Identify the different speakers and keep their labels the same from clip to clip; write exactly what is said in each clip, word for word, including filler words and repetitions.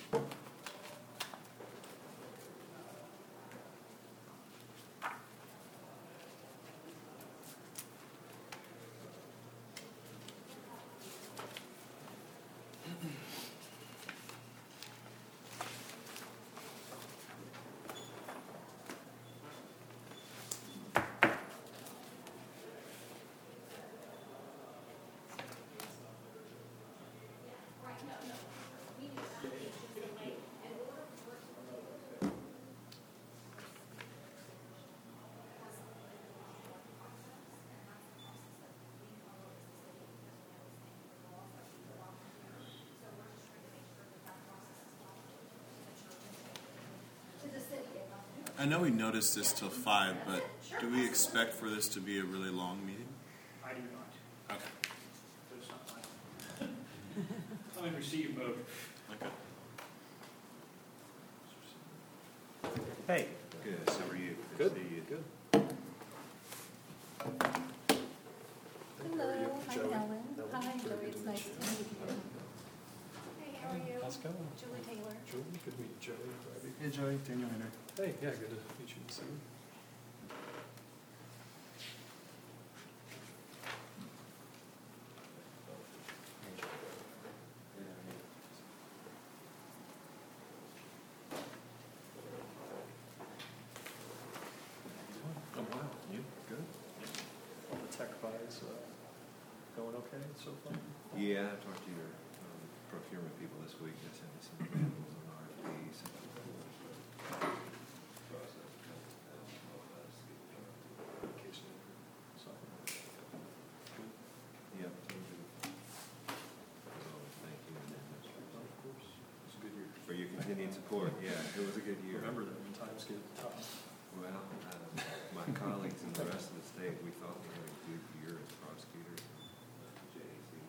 Speaker 1: I know we noticed this till five, but do we expect for this to be a really long meeting?
Speaker 2: I do not.
Speaker 1: Okay.
Speaker 2: But it's not mine. I'm in receive mode.
Speaker 1: Okay.
Speaker 3: Hey.
Speaker 4: Good. How are you?
Speaker 3: Good.
Speaker 4: To see you.
Speaker 3: Good.
Speaker 5: Hello, hi
Speaker 3: Joey.
Speaker 5: Ellen.
Speaker 3: Ellen.
Speaker 5: Hi
Speaker 3: Very
Speaker 5: Joey,
Speaker 3: good
Speaker 5: it's
Speaker 3: to
Speaker 5: nice
Speaker 3: meet
Speaker 5: to
Speaker 3: you.
Speaker 5: meet you. Hey, how are you?
Speaker 3: How's it going?
Speaker 5: Julie Taylor.
Speaker 3: Julie, good to meet you. Joey, Robbie.
Speaker 1: Hey, Joey. Daniel Henry.
Speaker 3: Hey, yeah, good to meet you. See you. Oh, wow. You good? All the tech buys uh, going okay so far?
Speaker 4: Yeah, I talked to your um, procurement people this week. They sent me some examples on R F Ps.
Speaker 3: Application software. Good.
Speaker 4: Yep. So, thank you. And then that's
Speaker 3: Oh, of course. It's a good year.
Speaker 4: for your continued support. Yeah, it was a good year.
Speaker 3: Remember that when times get tough.
Speaker 4: Well, um, my colleagues and the rest of the state, we thought we had a good year as prosecutors. J A C.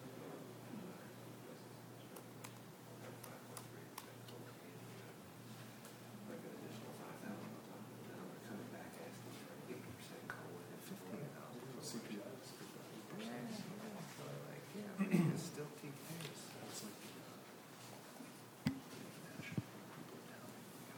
Speaker 4: Like an additional five thousand on top of that. Now they're coming back asking for eight percent COLA and fifteen thousand.
Speaker 3: C P I is
Speaker 4: Like, yeah, but you can still keep pace.
Speaker 3: It's like the, uh, international people down.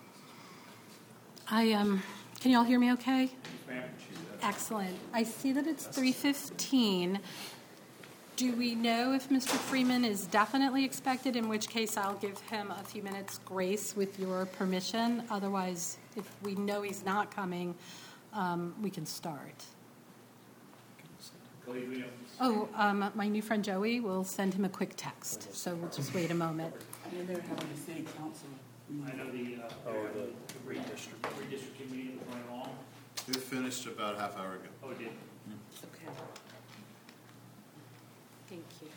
Speaker 5: I, um, can you all hear me okay?
Speaker 2: Ma'am.
Speaker 5: Excellent. I see that it's three fifteen. Do we know if Mister Freeman is definitely expected, in which case I'll give him a few minutes grace with your permission? Otherwise, if we know he's not coming, um, we can start.
Speaker 2: Believe me,
Speaker 5: Oh, um, my new friend Joey will send him a quick text, so we'll just wait a moment.
Speaker 6: And they're having a city council
Speaker 2: I know
Speaker 6: meeting.
Speaker 2: the, uh,
Speaker 3: Oh, the-
Speaker 2: the redistrict, redistricting meeting was going along.
Speaker 1: It finished about a half hour ago.
Speaker 2: Oh, it did.
Speaker 6: Okay.
Speaker 5: Thank you.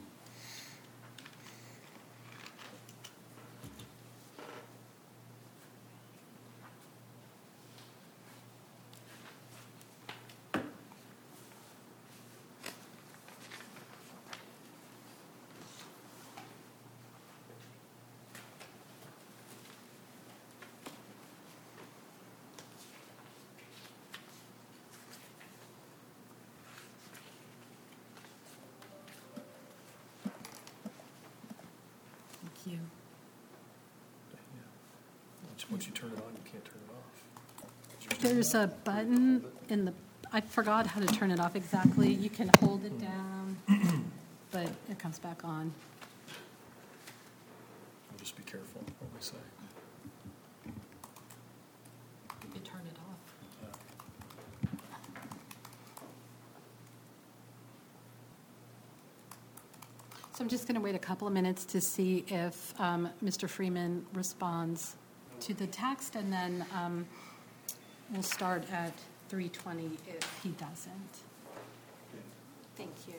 Speaker 5: Thank you.
Speaker 3: Yeah. Once, once you turn it on, you can't turn it off.
Speaker 5: There's a button in the, I forgot how to turn it off exactly. You can hold it down, but it comes back on.
Speaker 3: We'll just be careful what we say.
Speaker 5: You can turn it off. So I'm just going to wait a couple of minutes to see if um, Mister Freeman responds to the text, and then um, we'll start at three twenty if he doesn't. Thank you.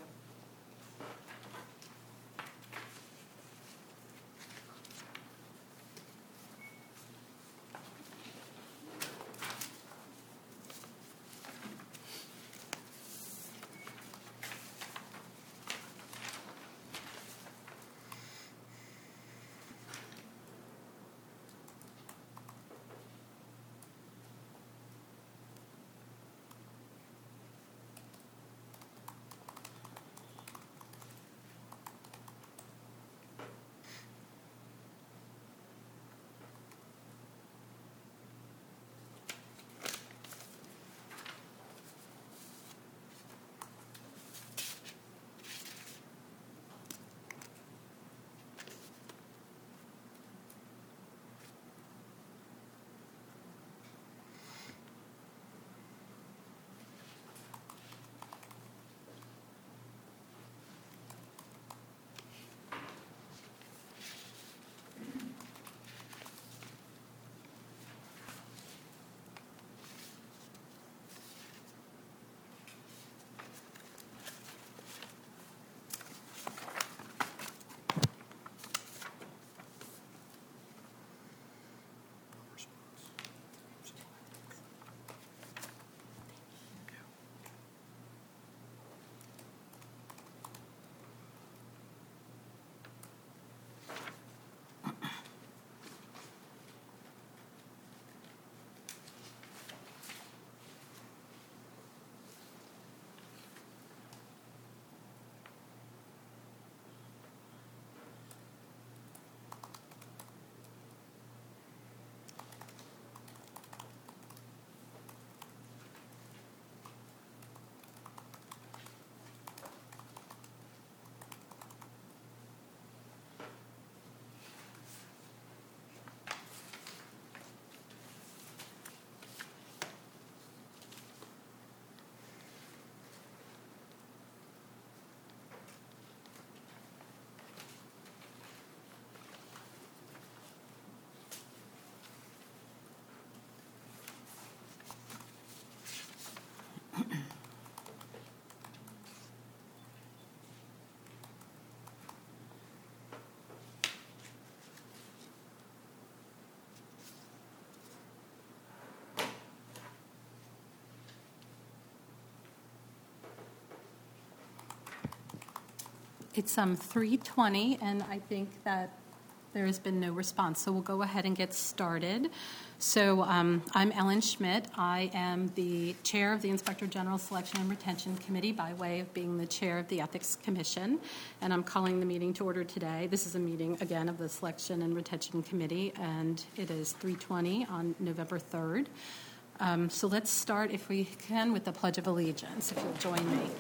Speaker 5: It's um, three twenty, and I think that there has been no response, so we'll go ahead and get started. So um, I'm Ellen Schmidt. I am the chair of the Inspector General Selection and Retention Committee by way of being the chair of the Ethics Commission, and I'm calling the meeting to order today. This is a meeting, again, of the Selection and Retention Committee, and it is three twenty on November third. Um, so let's start, if we can, with the Pledge of Allegiance, if you'll join me.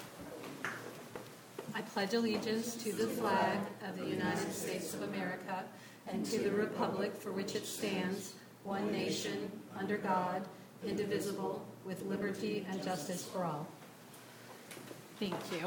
Speaker 5: I pledge allegiance to the flag of the United States of America and to the republic for which it stands, one nation, under God, indivisible, with liberty and justice for all. Thank you.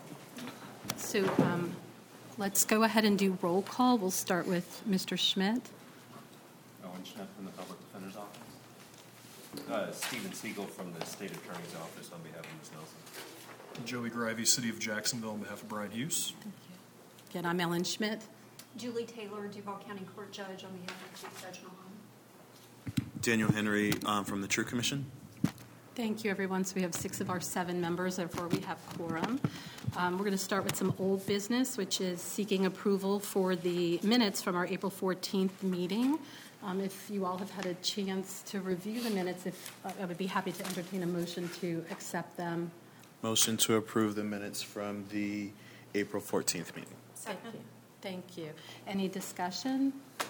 Speaker 5: So um, let's go ahead and do roll call. We'll start with Mister Schmidt.
Speaker 4: Owen Schmidt from the Public Defender's Office. Uh, Stephen Siegel from the State Attorney's Office on behalf of Miz Nelson.
Speaker 3: Joey Grivey, City of Jacksonville, on behalf of Brian Hughes.
Speaker 5: Thank you. Again, I'm Ellen Schmidt.
Speaker 7: Julie Taylor, Duval County Court Judge on behalf of Chief Judge Mahon.
Speaker 1: Daniel Henry um, from the True Commission.
Speaker 5: Thank you, everyone. So we have six of our seven members, therefore we have quorum. Um, we're going to start with some old business, which is seeking approval for the minutes from our April fourteenth meeting. Um, if you all have had a chance to review the minutes, if uh, I would be happy to entertain a motion to accept them.
Speaker 1: Motion to approve the minutes from the April fourteenth meeting.
Speaker 5: Thank you. Thank you. Any discussion?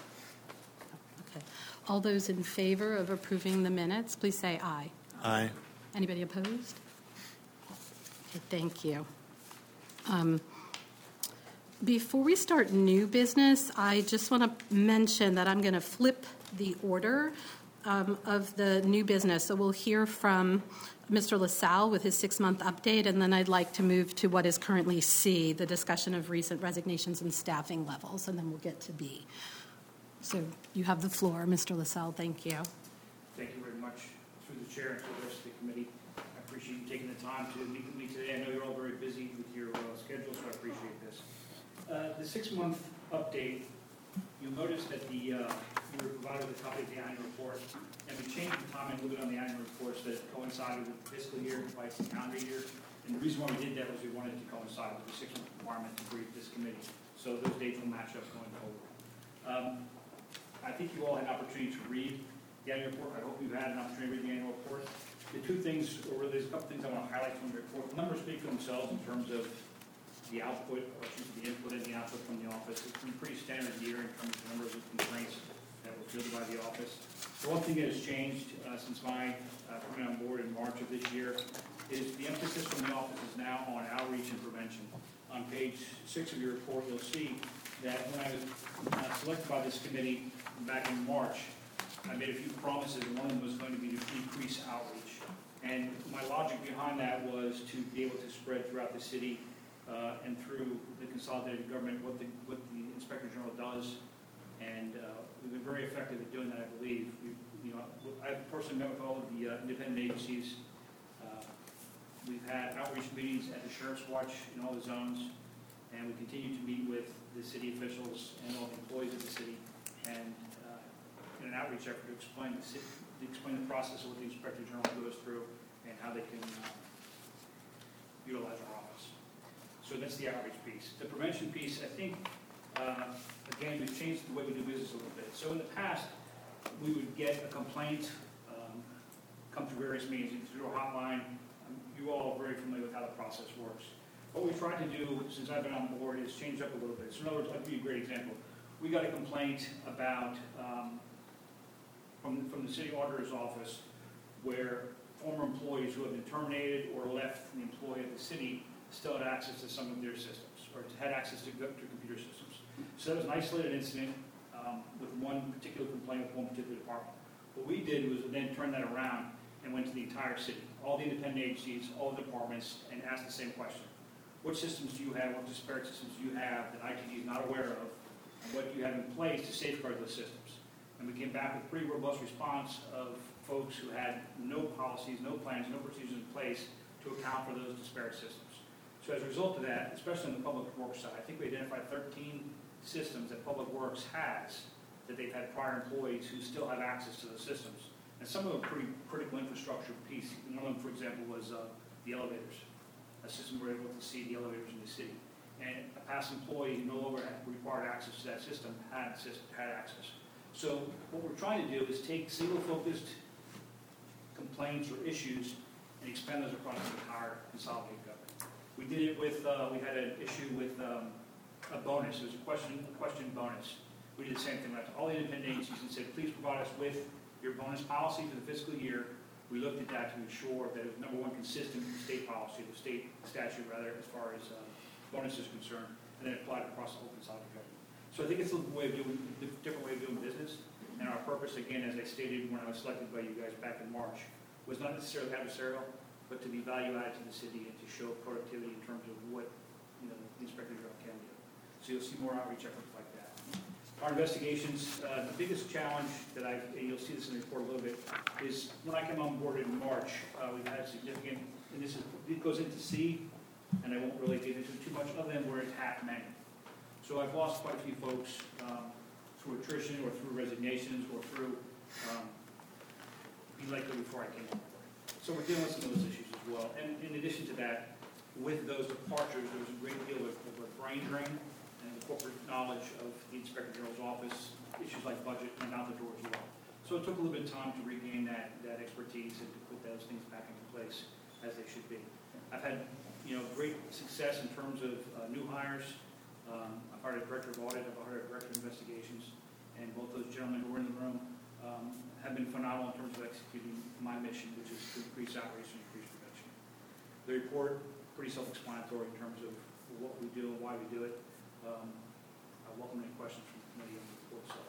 Speaker 5: Okay. All those in favor of approving the minutes, please say aye.
Speaker 1: Aye.
Speaker 5: Anybody opposed? Okay, thank you. Um, before we start new business, I just want to mention that I'm going to flip the order um, of the new business. So we'll hear from Mister LaSalle with his six-month update, and then I'd like to move to what is currently C, the discussion of recent resignations and staffing levels, and then we'll get to B. So you have the floor, Mister LaSalle. Thank you.
Speaker 2: Thank you very much through the chair and to the rest of the committee. I appreciate you taking the time to meet with me today. I know you're all very busy with your uh, schedule, so I appreciate this. Uh, the six-month update, you'll notice that the uh, you were provided with a copy of the annual report, and we changed the timing a little bit on the annual reports that coincided with the fiscal year, by the calendar year. And the reason why we did that was we wanted to coincide with the six-month requirement to brief this committee, so those dates will match up going forward. Um, I think you all had an opportunity to read the annual report. I hope you've had an opportunity to read the annual report. The two things, or really there's a couple things I want to highlight from the report. The numbers speak for themselves in terms of the output, or the input and the output from the office. It's been a pretty standard year in terms of the numbers of complaints that were fielded by the office. The one thing that has changed uh, since my uh, coming on board in March of this year is the emphasis from the office is now on outreach and prevention. On page six of your report, you'll see that when I was uh, selected by this committee back in March, I made a few promises, and one of them was going to be to increase outreach. And my logic behind that was to be able to spread throughout the city uh, and through the consolidated government what the what the Inspector General does. And uh, we've been very effective at doing that, I believe. We, you know, I've personally met with all of the uh, independent agencies. Uh, we've had outreach meetings at the Sheriff's Watch in all the zones, and we continue to meet with the city officials and all the employees of the city, and uh, in an outreach effort to explain the city, to explain the process of what the Inspector General goes through and how they can uh, utilize our office. So that's the outreach piece. The prevention piece, I think. Uh, again, we've changed the way we do business a little bit. So in the past, we would get a complaint, um, come through various means, through a hotline. Um, you all are very familiar with how the process works. What we've tried to do since I've been on board is change up a little bit. So in other words, I'll give you a great example. We got a complaint about, um, from, from the city auditor's office, where former employees who have been terminated or left the employ of the city still had access to some of their systems, or had access to, to computer systems. So that was an isolated incident um, with one particular complaint with one particular department. What we did was then turn that around and went to the entire city, all the independent agencies, all the departments, and asked the same question. What systems do you have, what disparate systems do you have that I T D is not aware of, and what do you have in place to safeguard those systems? And we came back with a pretty robust response of folks who had no policies, no plans, no procedures in place to account for those disparate systems. So as a result of that, especially on the public works side, I think we identified thirteen systems that Public Works has that they've had prior employees who still have access to those systems. And some of them are pretty critical infrastructure piece. One of them, for example, was uh, the elevators. A system where we're able to see the elevators in the city. and a past employee who no longer had required access to that system had, sys- had access. So what we're trying to do is take single-focused complaints or issues and expand those across the entire consolidated government. We did it with, uh, we had an issue with um, a bonus. It was a question, a question bonus. We did the same thing. We went to all the independent agencies and said, please provide us with your bonus policy for the fiscal year. We looked at that to ensure that it was, number one, consistent with the state policy, the state statute rather, as far as uh, bonus is concerned, and then applied across the whole consolidated government. So I think it's a way of doing, a different way of doing business. And our purpose, again, as I stated when I was selected by you guys back in March, was not necessarily adversarial, but to be value added to the city and to show productivity in terms of what, you know, the Inspector General can do. So you'll see more outreach efforts like that. Our investigations, uh, the biggest challenge that I, and you'll see this in the report a little bit, is when I came on board in March, uh, we've had significant, and this is, it goes into C, and I won't really get into it too much, other than we're at half many. So I've lost quite a few folks um, through attrition or through resignations or through um, being let go before I came on board. So we're dealing with some of those issues as well. And in addition to that, with those departures, there was a great deal of, of brain drain and the corporate knowledge of the Inspector General's office, issues like budget went out the door as well. So it took a little bit of time to regain that, that expertise and to put those things back into place as they should be. I've had, you know, great success in terms of uh, new hires. Um, I've hired a director of audit, I've hired a director of investigations, and both those gentlemen who were in the room um, have been phenomenal in terms of executing my mission, which is to increase outreach and increase prevention. The report, pretty self-explanatory in terms of what we do and why we do it. Um, I welcome any questions from the committee on the report itself.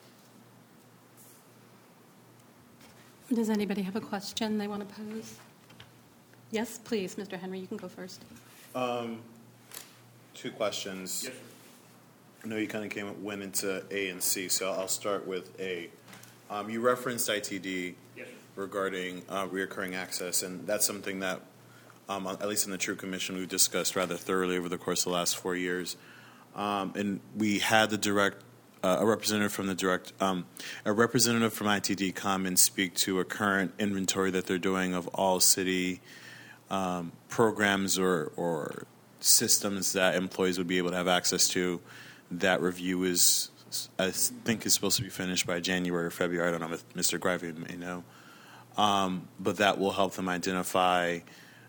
Speaker 5: Does anybody have a question they want to pose? Yes, please, Mister Henry, you can go first.
Speaker 1: Um, two questions.
Speaker 2: Yes, sir.
Speaker 1: I know you kind of came went into A and C, so I'll start with A. Um, you referenced I T D
Speaker 2: Yes, sir.
Speaker 1: regarding uh, reoccurring access, and that's something that, um, at least in the True Commission, we've discussed rather thoroughly over the course of the last four years. Um, and we had the direct, uh, a representative from the direct, um, a representative from I T D come and speak to a current inventory that they're doing of all city um, programs or, or systems that employees would be able to have access to. That review is, I think, is supposed to be finished by January or February. I don't know if Mister Gravey may know. Um, but that will help them identify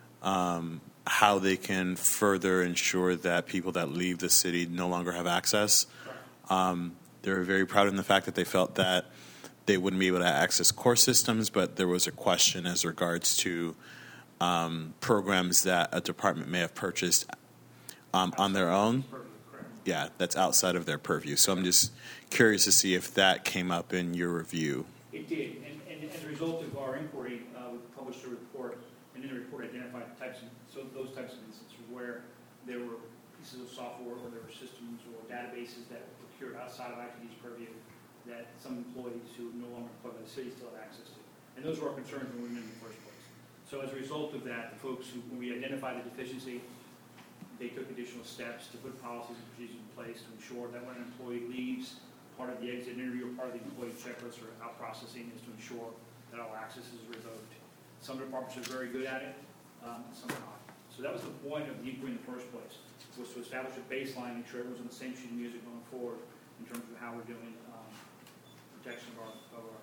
Speaker 1: um, how they can further ensure that people that leave the city no longer have access. Um, they're very proud in the fact that they felt that they wouldn't be able to access core systems, but there was a question as regards to um, programs that a department may have purchased um, on their own. Yeah, that's outside of their purview. So I'm just curious to see if that came up in your review.
Speaker 2: It did, and, and as a result of our inquiry, uh, we published a report, and in the report identified types of, so those types of instances where there were pieces of software or there were systems or databases that were procured outside of I T D's purview that some employees who are no longer employed by the city still have access to. And those were our concerns when we went in the first place. So as a result of that, the folks who, when we identified the deficiency, they took additional steps to put policies and procedures in place to ensure that when an employee leaves, part of the exit interview or part of the employee checklist or out processing is to ensure that all access is revoked. Some departments are very good at it, um, some are not. So that was the point of the inquiry in the first place, was to establish a baseline, make sure everyone's on the same sheet of music going forward in terms of how we're doing um, protection of our, of our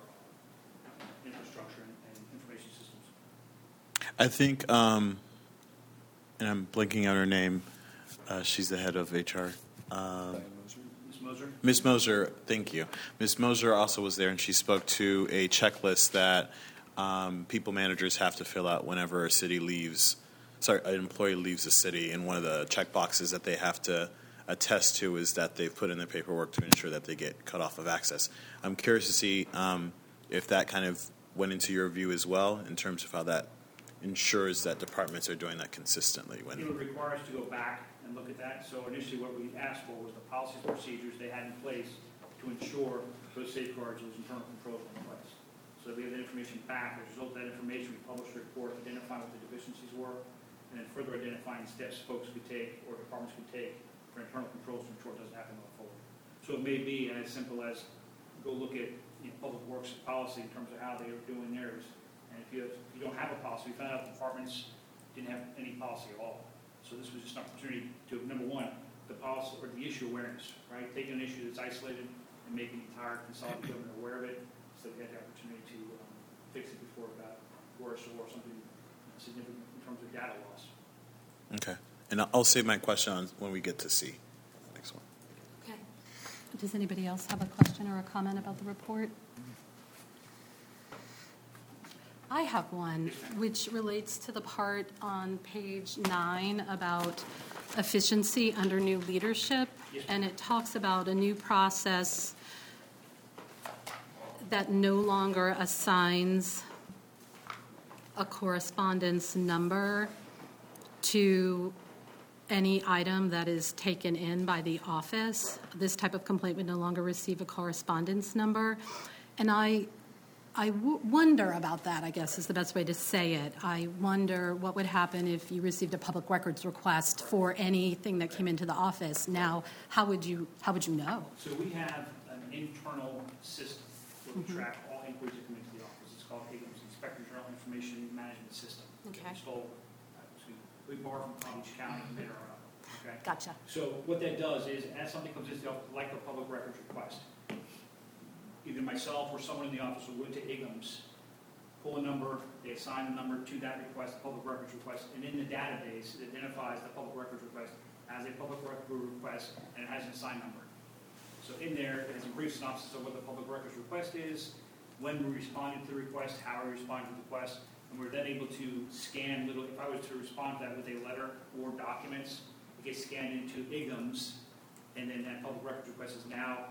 Speaker 2: uh, infrastructure and, and information systems.
Speaker 1: I think, um, and I'm blanking out her name. Uh, she's the head of H R. Um,
Speaker 2: Miz Moser?
Speaker 1: Miz Moser, thank you. Miz Moser also was there, and she spoke to a checklist that um, people managers have to fill out whenever a city leaves. Sorry, an employee leaves the city, and one of the check boxes that they have to attest to is that they've put in the paperwork to ensure that they get cut off of access. I'm curious to see um, if that kind of went into your view as well in terms of how that ensures that departments are doing that consistently. When
Speaker 2: It would require us to go back and look at that. So initially what we asked for was the policies and procedures they had in place to ensure those safeguards, those internal controls were in place. So that we have that information back. As a result of that information, we published a report identifying what the deficiencies were and then further identifying steps folks could take or departments could take for internal controls to ensure it doesn't happen going forward. So it may be as simple as go look at you know, public works policy in terms of how they are doing theirs. And if you, have, if you don't have a policy, we found out departments didn't have any policy at all. So this was just an opportunity to, number one, the policy, or the issue awareness, right? Taking an issue that's isolated and making the entire consolidated government aware of it, so we had the opportunity to um, fix it before it got worse or something significant in terms of data loss.
Speaker 1: Okay. And I'll- I'll save my question on when we get to C. Next one.
Speaker 5: Okay. Does anybody else have a question or a comment about the report? I have one, which relates to the part on page nine about efficiency under new leadership, and it talks about a new process that no longer assigns a correspondence number to any item that is taken in by the office. This type of complaint would no longer receive a correspondence number. And I, I w- wonder about that, I guess is the best way to say it. I wonder what would happen if you received a public records request for anything that came into the office. Now, how would you, how would you know?
Speaker 2: So we have an internal system where we track all inquiries that come into the office. It's called I G I M S, Inspector General Information Management System.
Speaker 5: Okay.
Speaker 2: It's called, uh, excuse me, we borrow from Palm Beach County and made our own. Okay.
Speaker 5: Gotcha.
Speaker 2: So what that does is, as something comes into the office, like a public records request, either myself or someone in the office will go into I G I M S, pull a number, they assign the number to that request, the public records request, and in the database, it identifies the public records request as a public record request, and it has an assigned number. So in there, it has a brief synopsis of what the public records request is, when we responded to the request, how we responded to the request, and we're then able to scan little, if I was to respond to that with a letter or documents, it gets scanned into I G I M S, and then that public records request is now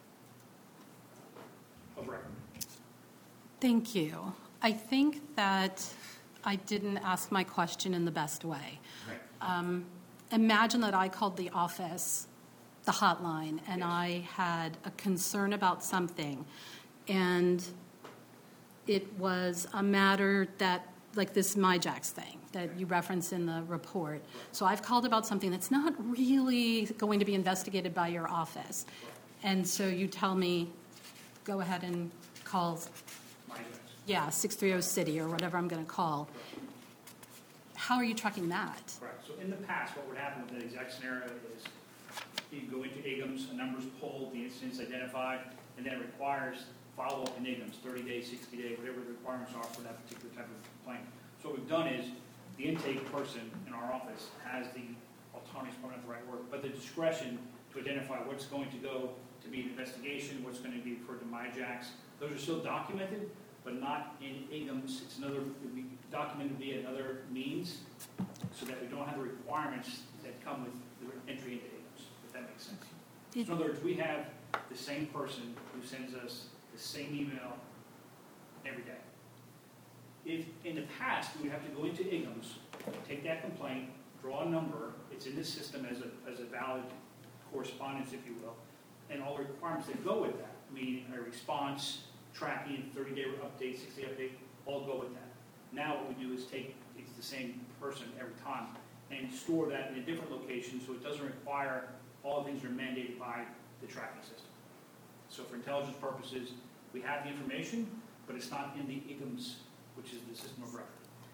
Speaker 2: of record.
Speaker 5: Thank you. I think that I didn't ask my question in the best way.
Speaker 2: Right.
Speaker 5: Um, imagine that I called the office, the hotline, and
Speaker 2: Yes.
Speaker 5: I had a concern about something, and it was a matter that, like this MyJax thing that you reference in the report. So I've called about something that's not really going to be investigated by your office. And so you tell me, go ahead and call,
Speaker 2: My address.
Speaker 5: yeah, six thirty City or whatever I'm going to call. How are you tracking that?
Speaker 2: Correct. So in the past, what would happen with that exact scenario is you go into I G I M S, a number's pulled, the incident's identified, and then it requires follow-up in I G I M S, thirty days, sixty days, whatever the requirements are for that particular type of complaint. So what we've done is the intake person in our office has the autonomy, is probably not the right word, but the discretion to identify what's going to go to be an investigation, what's going to be referred to MyJax. Those are still documented, but not in I G I M S. It's another, it would be documented via another means, so that we don't have the requirements that come with the entry into I G I M S, if that makes sense. So in other words, we have the same person who sends us the same email every day. If in the past, we would have to go into I G I M S, take that complaint, draw a number, it's in this system as a, as a valid correspondence, if you will, and all the requirements that go with that, meaning a response, tracking, thirty-day update, sixty-day update, all go with that. Now what we do is take, it's the same person every time, and store that in a different location so it doesn't require all the things that are mandated by the tracking system. So for intelligence purposes, we have the information, but it's not in the I G I M S, which is the system of record.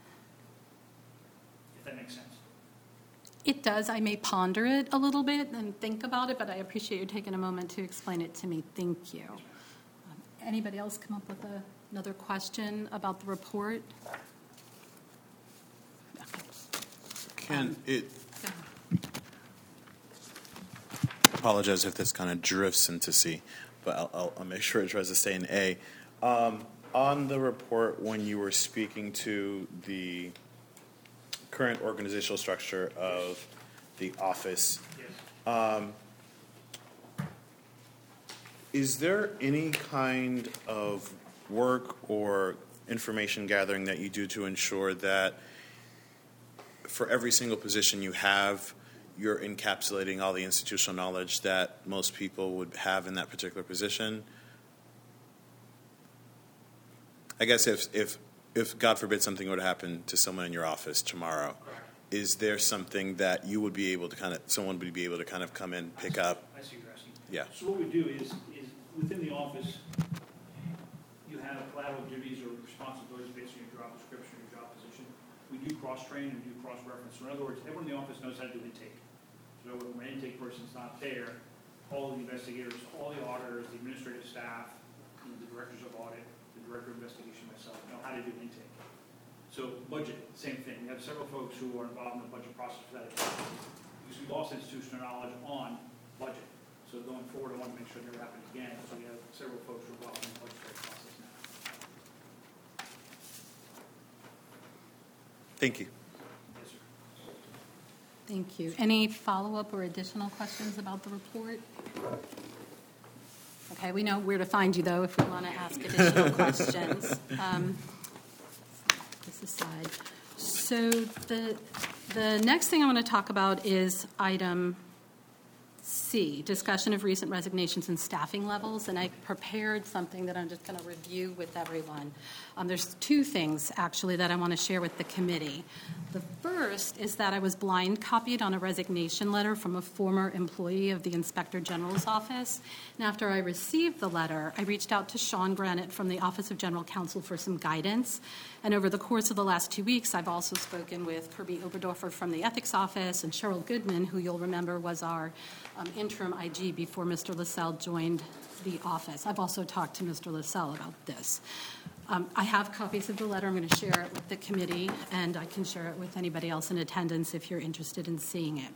Speaker 2: If that makes sense.
Speaker 5: It does. I may ponder it a little bit and think about it, but I appreciate you taking a moment to explain it to me. Thank you. Um, anybody else come up with a, another question about the report?
Speaker 1: Ken, it,
Speaker 5: Go ahead.
Speaker 1: apologize if this kind of drifts into C, but I'll, I'll, I'll make sure it tries to stay in A. Um, on the report, when you were speaking to the current organizational structure of the office,
Speaker 2: Yes.
Speaker 1: um, is there any kind of work or information gathering that you do to ensure that for every single position you have, you're encapsulating all the institutional knowledge that most people would have in that particular position? I guess if, if, if God forbid something would happen to someone in your office tomorrow,
Speaker 2: Correct.
Speaker 1: is there something that you would be able to kind of, someone would be able to kind of come in, pick up?
Speaker 2: I see what you're asking.
Speaker 1: Yeah.
Speaker 2: So what we do is, is within the office, you have collateral duties or responsibilities based on your job description, your job position. We do cross-train and do cross-reference. So in other words, everyone in the office knows how to do intake. So when my intake person's not there, all the investigators, all the auditors, the administrative staff, you know, the directors of audit, the director of investigation, myself, know how to do intake. So budget, same thing. We have several folks who are involved in the budget process for that because we lost institutional knowledge on budget. So going forward, I want to make sure it never happens again. So we have several folks who are involved in the budgetary process now.
Speaker 1: Thank you.
Speaker 2: Yes, sir.
Speaker 5: Thank you. Any follow-up or additional questions about the report? Okay, we know where to find you, though, if we want to ask additional questions. Um, this aside. So the, the next thing I want to talk about is item C, discussion of recent resignations and staffing levels, and I prepared something that I'm just going to review with everyone. Um, there's two things, actually, that I want to share with the committee. The first is that I was blind copied on a resignation letter from a former employee of the Inspector General's office, and after I received the letter, I reached out to Sean Granite from the Office of General Counsel for some guidance, and over the course of the last two weeks, I've also spoken with Kirby Oberdorfer from the Ethics Office and Cheryl Goodman, who you'll remember was our um, interim I G before Mister LaSalle joined the office. I've also talked to Mister LaSalle about this. Um, I have copies of the letter. I'm going to share it with the committee, and I can share it with anybody else in attendance if you're interested in seeing it.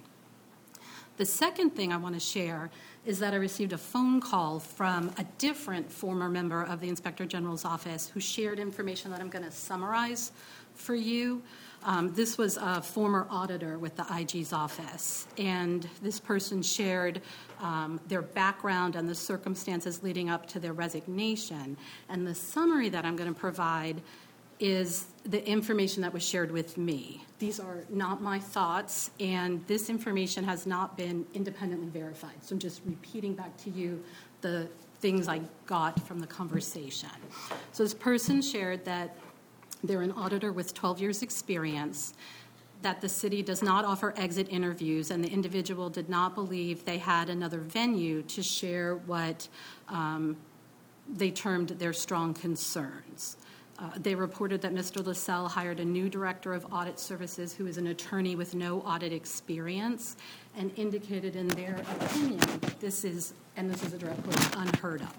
Speaker 5: The second thing I want to share is that I received a phone call from a different former member of the Inspector General's office who shared information that I'm going to summarize for you. Um, this was a former auditor with the I G's office, and this person shared um, their background and the circumstances leading up to their resignation. And the summary that I'm going to provide is the information that was shared with me. These are not my thoughts, and this information has not been independently verified. So I'm just repeating back to you the things I got from the conversation. So this person shared that they're an auditor with twelve years experience, that the city does not offer exit interviews, and the individual did not believe they had another venue to share what um, they termed their strong concerns. Uh, they reported that Mister LaSalle hired a new director of audit services who is an attorney with no audit experience, and indicated in their opinion that this is, and this is a direct quote, unheard of.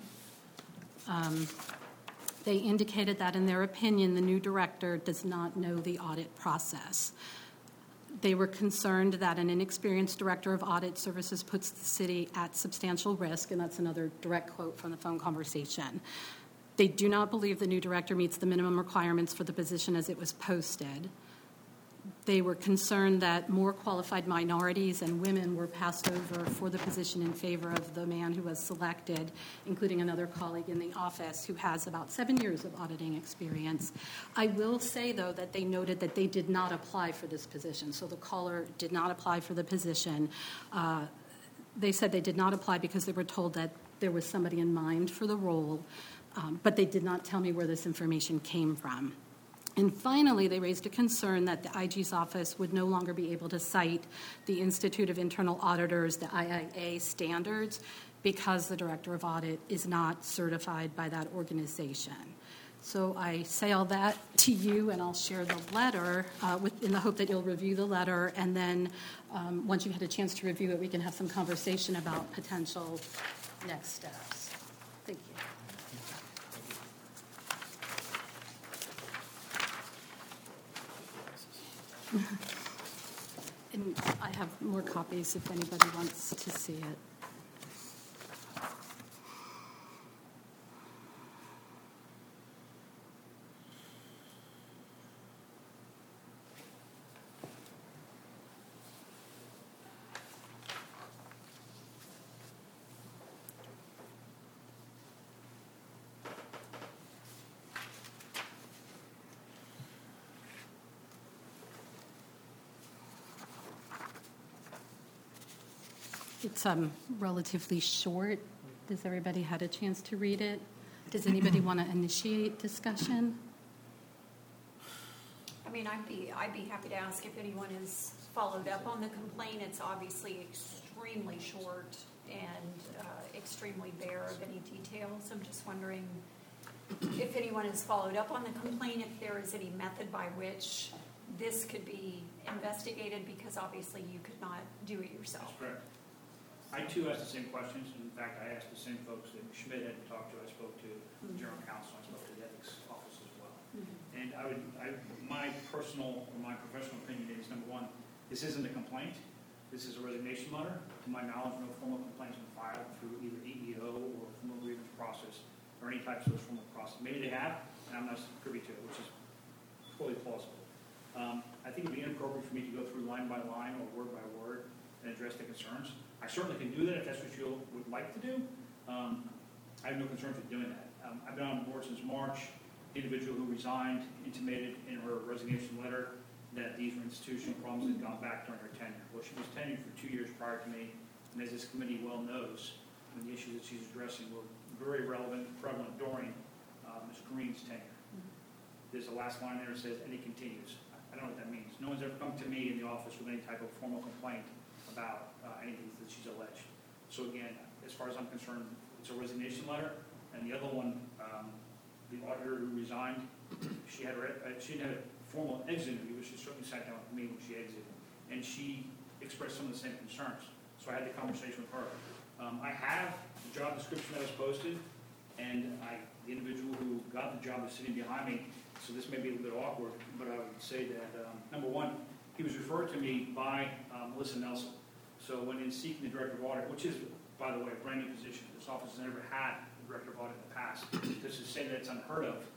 Speaker 5: Um, They indicated that, in their opinion, the new director does not know the audit process. They were concerned that an inexperienced director of audit services puts the city at substantial risk, and that's another direct quote from the phone conversation. They do not believe the new director meets the minimum requirements for the position as it was posted. They were concerned that more qualified minorities and women were passed over for the position in favor of the man who was selected, including another colleague in the office who has about seven years of auditing experience. I will say, though, that they noted that they did not apply for this position. So the caller did not apply for the position. Uh, they said they did not apply because they were told that there was somebody in mind for the role, um, but they did not tell me where this information came from. And finally, they raised a concern that the I G's office would no longer be able to cite the Institute of Internal Auditors, the I I A standards, because the director of audit is not certified by that organization. So I say all that to you, and I'll share the letter uh, with, in the hope that you'll review the letter, and then um, once you've had a chance to review it, we can have some conversation about potential next steps. Thank you. And I have more copies if anybody wants to see it. It's um, relatively short. Has everybody had a chance to read it? Does anybody want to initiate discussion?
Speaker 7: I mean, I'd be, I'd be happy to ask if anyone has followed up on the complaint. It's obviously extremely short and uh, extremely bare of any details. I'm just wondering if anyone has followed up on the complaint, if there is any method by which this could be investigated because obviously you could not do it yourself.
Speaker 2: That's correct. I too asked the same questions. In fact, I asked the same folks that Schmidt had talked to. I spoke to the general counsel. I spoke to the ethics office as well.
Speaker 7: Mhm.
Speaker 2: And I would, I, my personal or my professional opinion is, number one, this isn't a complaint. This is a resignation letter. To my knowledge, no formal complaints been filed through either E E O or formal grievance process or any type of formal process. Maybe they have, and I'm not privy to it, which is fully plausible. Um, I think it would be inappropriate for me to go through line by line or word by word and address the concerns. I certainly can do that if that's what you would like to do. Um, I have no concerns with doing that. Um, I've been on the board since March. The individual who resigned intimated in her resignation letter that these were institutional problems that had gone back during her tenure. Well, she was tenured for two years prior to me, and as this committee well knows, I mean, the issues that she's addressing were very relevant, prevalent during uh, Miz Green's tenure. There's the last line there that says, and it continues. I don't know what that means. No one's ever come to me in the office with any type of formal complaint about uh, anything that she's alleged. So again, as far as I'm concerned, it's a resignation letter, and the other one, um, the auditor who resigned, she had her, uh, she didn't have a formal exit interview, but she certainly sat down with me when she exited, and she expressed some of the same concerns. So I had the conversation with her. Um, I have the job description that was posted, and I, the individual who got the job is sitting behind me, so this may be a little bit awkward, but I would say that, um, number one, he was referred to me by uh, Melissa Nelson. So when in seeking the director of audit, which is, by the way, a brand new position, this office has never had a director of audit in the past, just to say that it's unheard of,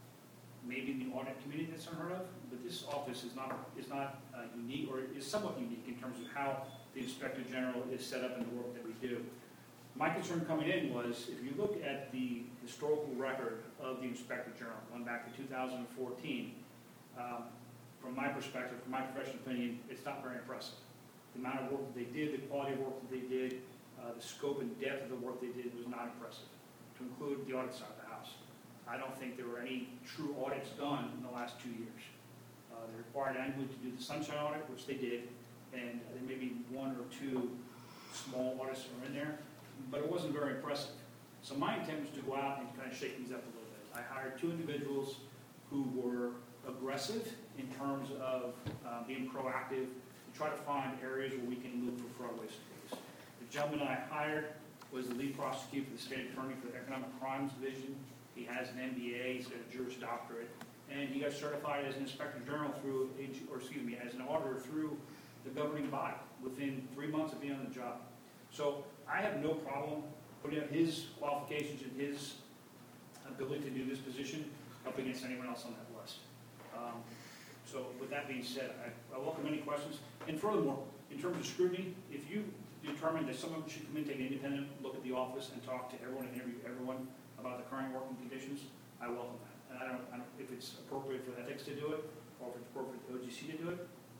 Speaker 2: maybe in the audit committee that's unheard of, but this office is not is not uh, unique, or is somewhat unique in terms of how the Inspector General is set up in the work that we do. My concern coming in was, if you look at the historical record of the Inspector General, going back to two thousand fourteen, um, from my perspective, from my professional opinion, it's not very impressive. The amount of work that they did, the quality of work that they did, uh, the scope and depth of the work they did was not impressive, to include the audit side of the house. I don't think there were any true audits done in the last two years. Uh, they're required annually to do the sunshine audit, which they did, and there may be one or two small audits that are in there, but it wasn't very impressive. So my intent was to go out and kind of shake things up a little bit. I hired two individuals who were aggressive in terms of uh, being proactive, to try to find areas where we can look for fraud, waste, and abuse. The gentleman I hired was the lead prosecutor for the state attorney for the Economic Crimes Division. He has an M B A, he's got a Juris Doctorate, and he got certified as an Inspector General through, or excuse me, as an auditor through the governing body within three months of being on the job. So I have no problem putting up his qualifications and his ability to do this position up against anyone else on that list. Um, so with that being said, I, I welcome any questions. And furthermore, in terms of scrutiny, if you determine that someone should come in, take an independent look at the office and talk to everyone and interview everyone about the current working conditions, I welcome that. And I don't, I don't if it's appropriate for ethics to do it, or if it's appropriate for O G C to do it,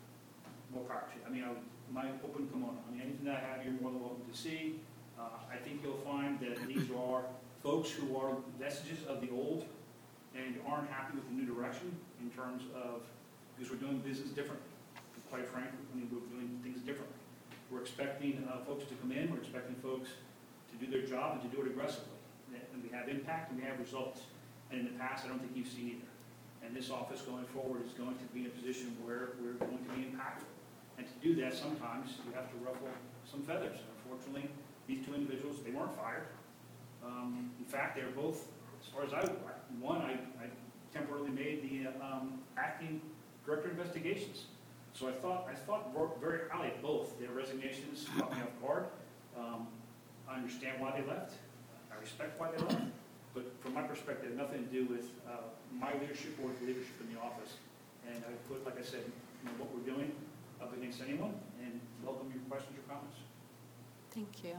Speaker 2: more power to you. I mean, I, my open kimono. I mean, anything that I have, you're more than welcome to see. Uh, I think you'll find that these are folks who are vestiges of the old and aren't happy with the new direction in terms of, because we're doing business differently. Quite frankly, I mean, we're doing things differently. We're expecting uh, folks to come in, we're expecting folks to do their job and to do it aggressively. And we have impact and we have results. And in the past, I don't think you've seen either. And this office going forward is going to be in a position where we're going to be impactful. And to do that, sometimes you have to ruffle some feathers. And unfortunately, these two individuals, they weren't fired. Um, in fact, they're both, as far as I, one, I, I temporarily made the um, acting director of investigations. So I thought, I thought very highly of both. Their resignations caught me off guard. Um, I understand why they left. I respect why they left. But from my perspective, nothing to do with uh, my leadership or the leadership in the office. And I put, like I said, you know, what we're doing up against anyone, and welcome your questions or comments.
Speaker 5: Thank you.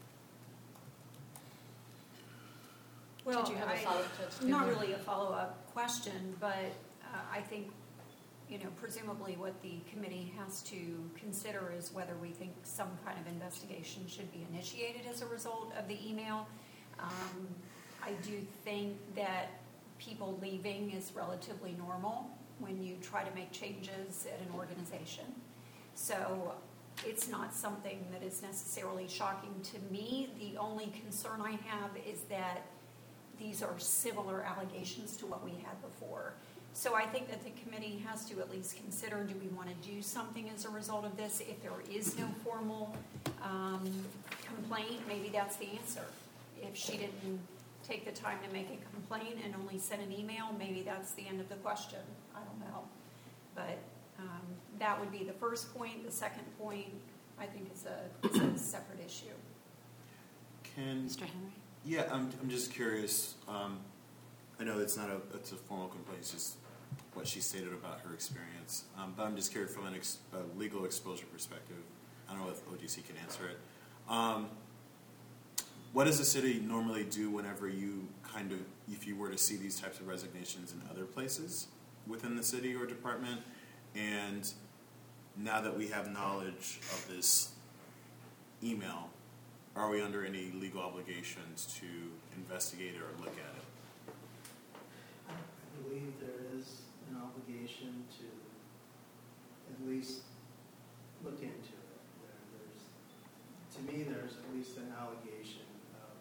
Speaker 7: Well,
Speaker 5: Did you have a
Speaker 7: I-
Speaker 5: follow-up, Judge
Speaker 7: Not
Speaker 5: Newman?
Speaker 7: really a follow-up question, but uh, I think, you know, presumably what the committee has to consider is whether we think some kind of investigation should be initiated as a result of the email. Um, I do think that people leaving is relatively normal when you try to make changes at an organization. So it's not something that is necessarily shocking to me. The only concern I have is that these are similar allegations to what we had before. So I think that the committee has to at least consider, do we want to do something as a result of this? If there is no formal um, complaint, maybe that's the answer. If she didn't take the time to make a complaint and only send an email, maybe that's the end of the question. I don't know. But um, that would be the first point. The second point, I think, is a, is a separate issue.
Speaker 1: Can,
Speaker 5: Mister Henry?
Speaker 1: yeah, I'm, I'm just curious. Um, I know it's not a, it's a formal complaint, it's just what she stated about her experience. Um, but I'm just curious from an ex, a legal exposure perspective. I don't know if O G C can answer it. Um, what does the city normally do whenever you kind of, if you were to see these types of resignations in other places within the city or department? And now that we have knowledge of this email, are we under any legal obligations to investigate it or look at it?
Speaker 8: I believe there is an obligation to at least look into it. There, there's, to me, there's at least an allegation of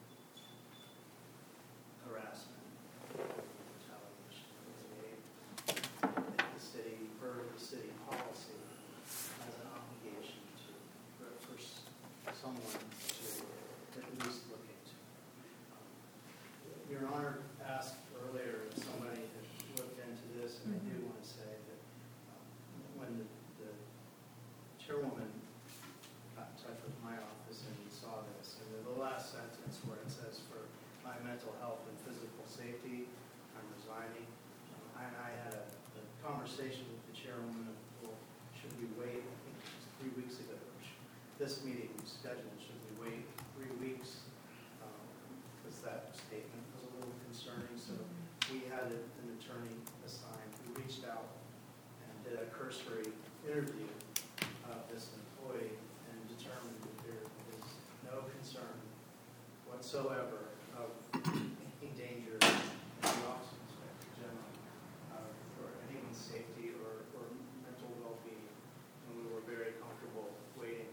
Speaker 8: harassment, retaliation that was made. The city, per the city policy, has an obligation to, for, for someone to at least look into. Um, Your Honor asked earlier if somebody had looked into this, and I do want to say that um, when the, the chairwoman got in touch with my office and saw this, and the last sentence where it says, for my mental health and physical safety, I'm resigning. Um, and I had a, a conversation with the chairwoman of, well, should we wait? I think it was three weeks ago. This meeting was scheduled. Should we wait three weeks? Because um, that statement was a little concerning. So we had an attorney assigned who reached out and did a cursory interview of this employee and determined that there is no concern whatsoever of any danger in the office of Inspector General uh, for anyone's safety or, or mental well-being. And we were very comfortable waiting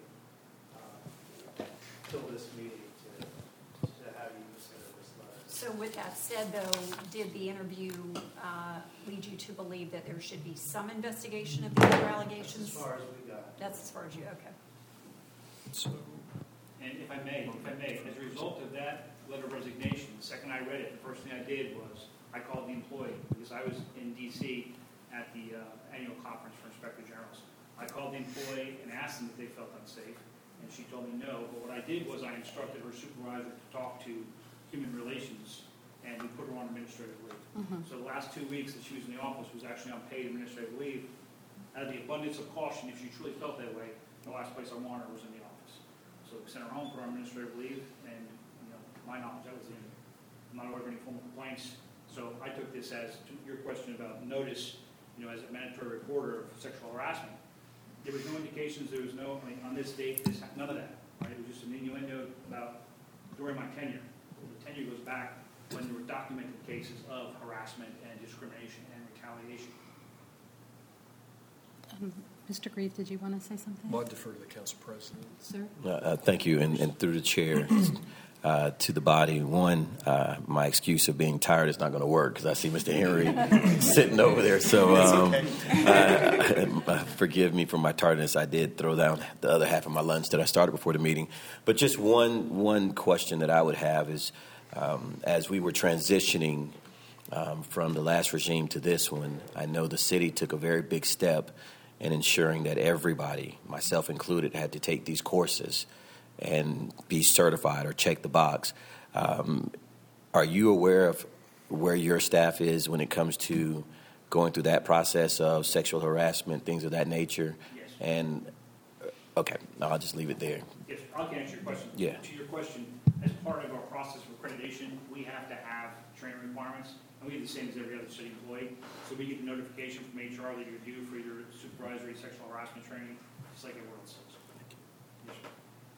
Speaker 8: uh, till this meeting to, to have you consider this letter.
Speaker 7: So with that said, though, did the interview uh, lead you to believe that there should be some investigation of the other
Speaker 8: That's
Speaker 7: allegations?
Speaker 8: as far as we got.
Speaker 7: That's as far as you, okay.
Speaker 3: So,
Speaker 2: And if I may, if I may, as a result of that letter of resignation, the second I read it, the first thing I did was I called the employee because I was in D C at the uh, annual conference for Inspector Generals. I called the employee and asked them if they felt unsafe, and she told me no. But what I did was I instructed her supervisor to talk to Human Relations, and we put her on administrative leave.
Speaker 5: Mm-hmm.
Speaker 2: So the last two weeks that she was in the office was actually on paid administrative leave. Out of the abundance of caution, if she truly felt that way, the last place I wanted her was in the office. So we sent her home for administrative leave, and you know, to my knowledge, that was the end. I'm not aware of any formal complaints. So I took this as, to your question about notice, you know, as a mandatory reporter of sexual harassment. There was no indications, there was no, I mean, on this date, this, none of that. Right? It was just an innuendo about during my tenure. The tenure goes back when there were documented cases of harassment and discrimination and retaliation.
Speaker 5: Um, Mister Grieve, did you want to say something?
Speaker 3: well, I defer to the council president.
Speaker 5: Sir?
Speaker 9: Uh, uh, thank you, and, and through the chair uh, to the body. One, uh, my excuse of being tired is not going to work because I see Mister Henry sitting over there. So um, uh, forgive me for my tardiness. I did throw down the other half of my lunch that I started before the meeting. But just one one question that I would have is, um, as we were transitioning um, from the last regime to this one, I know the city took a very big step and ensuring that everybody, myself included, had to take these courses and be certified or check the box. Um, are you aware of where your staff is when it comes to going through that process of sexual harassment, things of that nature?
Speaker 2: Yes.
Speaker 9: And, uh, okay, I'll just leave it there.
Speaker 2: Yes, I can answer your question.
Speaker 9: Yeah.
Speaker 2: To your question, as part of our process of accreditation, we have to have training requirements, and we do the same as every other city employee. So we get a notification from H R that you're due for your supervisory sexual harassment training, just like everyone else. Yes, sir.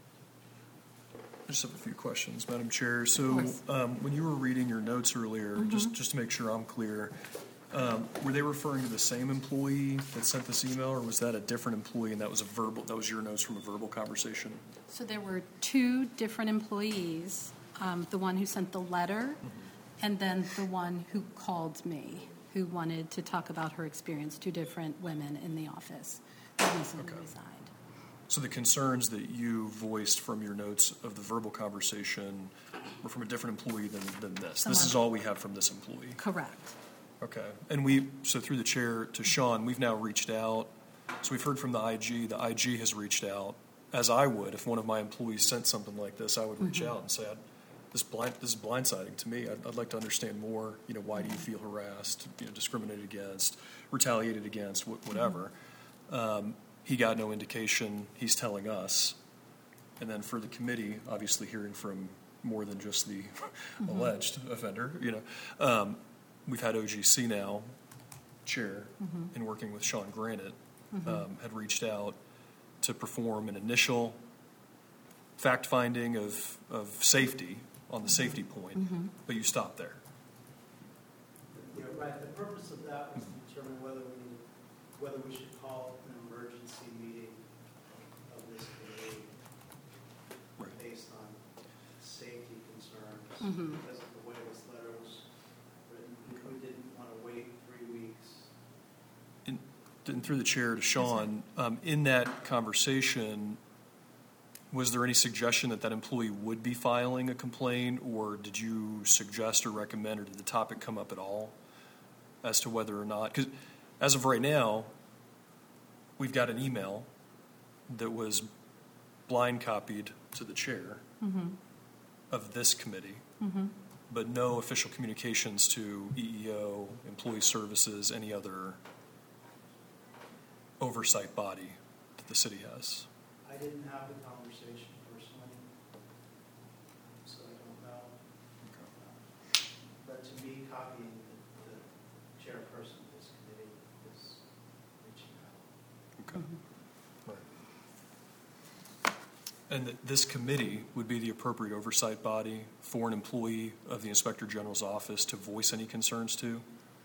Speaker 3: I just have a few questions, Madam Chair. So
Speaker 5: course.
Speaker 3: um, when you were reading your notes earlier, just, just to make sure I'm clear, um, were they referring to the same employee that sent this email, or was that a different employee and that was a verbal, that was your notes from a verbal conversation?
Speaker 5: So there were two different employees, um, the one who sent the letter and then the one who called me. who wanted to talk about her experience, two different women in the office who recently
Speaker 3: Okay.
Speaker 5: resigned.
Speaker 3: So the concerns that you voiced from your notes of the verbal conversation were from a different employee than, than this?
Speaker 5: Some
Speaker 3: This is
Speaker 5: other-
Speaker 3: all we have from this employee?
Speaker 5: Correct.
Speaker 3: Okay. And we, so through the chair to Sean, we've now reached out. So we've heard from the I G. The I G has reached out, as I would. If one of my employees sent something like this, I would reach
Speaker 5: Mm-hmm.
Speaker 3: out and say, "I'd- this blind, this is blindsiding to me. I'd, I'd like to understand more. You know, why do you feel harassed, you know, discriminated against, retaliated against, wh- whatever." Um, he got no indication. He's telling us. And then for the committee, obviously hearing from more than just the alleged offender, you know, um, we've had O G C now, chair, in working with Sean Granite, um, had reached out to perform an initial fact-finding of, of safety on the safety point, but you stopped there.
Speaker 8: Yeah, right, the purpose of that was to determine whether we, whether we should call an emergency meeting of this committee
Speaker 3: Right.
Speaker 8: based on safety concerns.
Speaker 5: Mhm.
Speaker 8: Because of the way this letter was written, we we didn't want to wait three weeks.
Speaker 3: And, and through the chair to Sean, um, in that conversation, was there any suggestion that that employee would be filing a complaint, or did you suggest or recommend, or did the topic come up at all as to whether or not? Because as of right now, we've got an email that was blind copied to the chair of this committee, but no official communications to E E O, employee services, any other oversight body that the city has.
Speaker 8: I didn't have the conversation personally, so I don't know. But to me, copying the, the chairperson of this committee is reaching out.
Speaker 3: Okay. Right. And that this committee would be the appropriate oversight body for an employee of the Inspector General's office to voice any concerns to?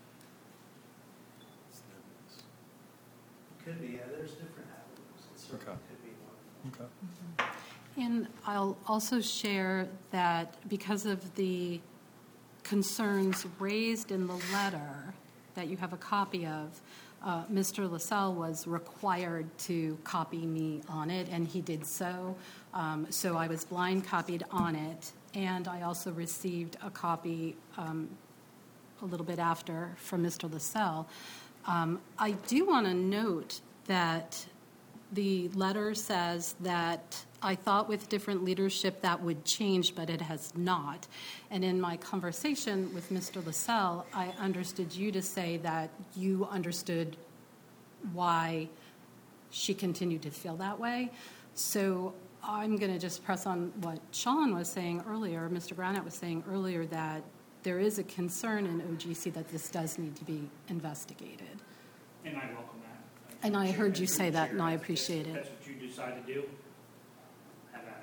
Speaker 8: Could be, yeah, there's different avenues. It certainly
Speaker 3: Okay.
Speaker 8: could be one.
Speaker 3: Okay.
Speaker 5: And I'll also share that because of the concerns raised in the letter that you have a copy of, uh, Mister LaSalle was required to copy me on it, and he did so. Um, so I was blind copied on it, and I also received a copy um, a little bit after from Mister LaSalle. Um, I do want to note that the letter says that I thought with different leadership that would change, but it has not. And in my conversation with Mister LaSalle, I understood you to say that you understood why she continued to feel that way. So I'm going to just press on what Sean was saying earlier, Mister Granite was saying earlier, that there is a concern in O G C that this does need to be investigated.
Speaker 2: And I welcome that.
Speaker 5: And I heard you
Speaker 2: As
Speaker 5: say that,
Speaker 2: chair,
Speaker 5: and I
Speaker 2: if-
Speaker 5: appreciate
Speaker 2: if
Speaker 5: it.
Speaker 2: That's what you decide to do, have at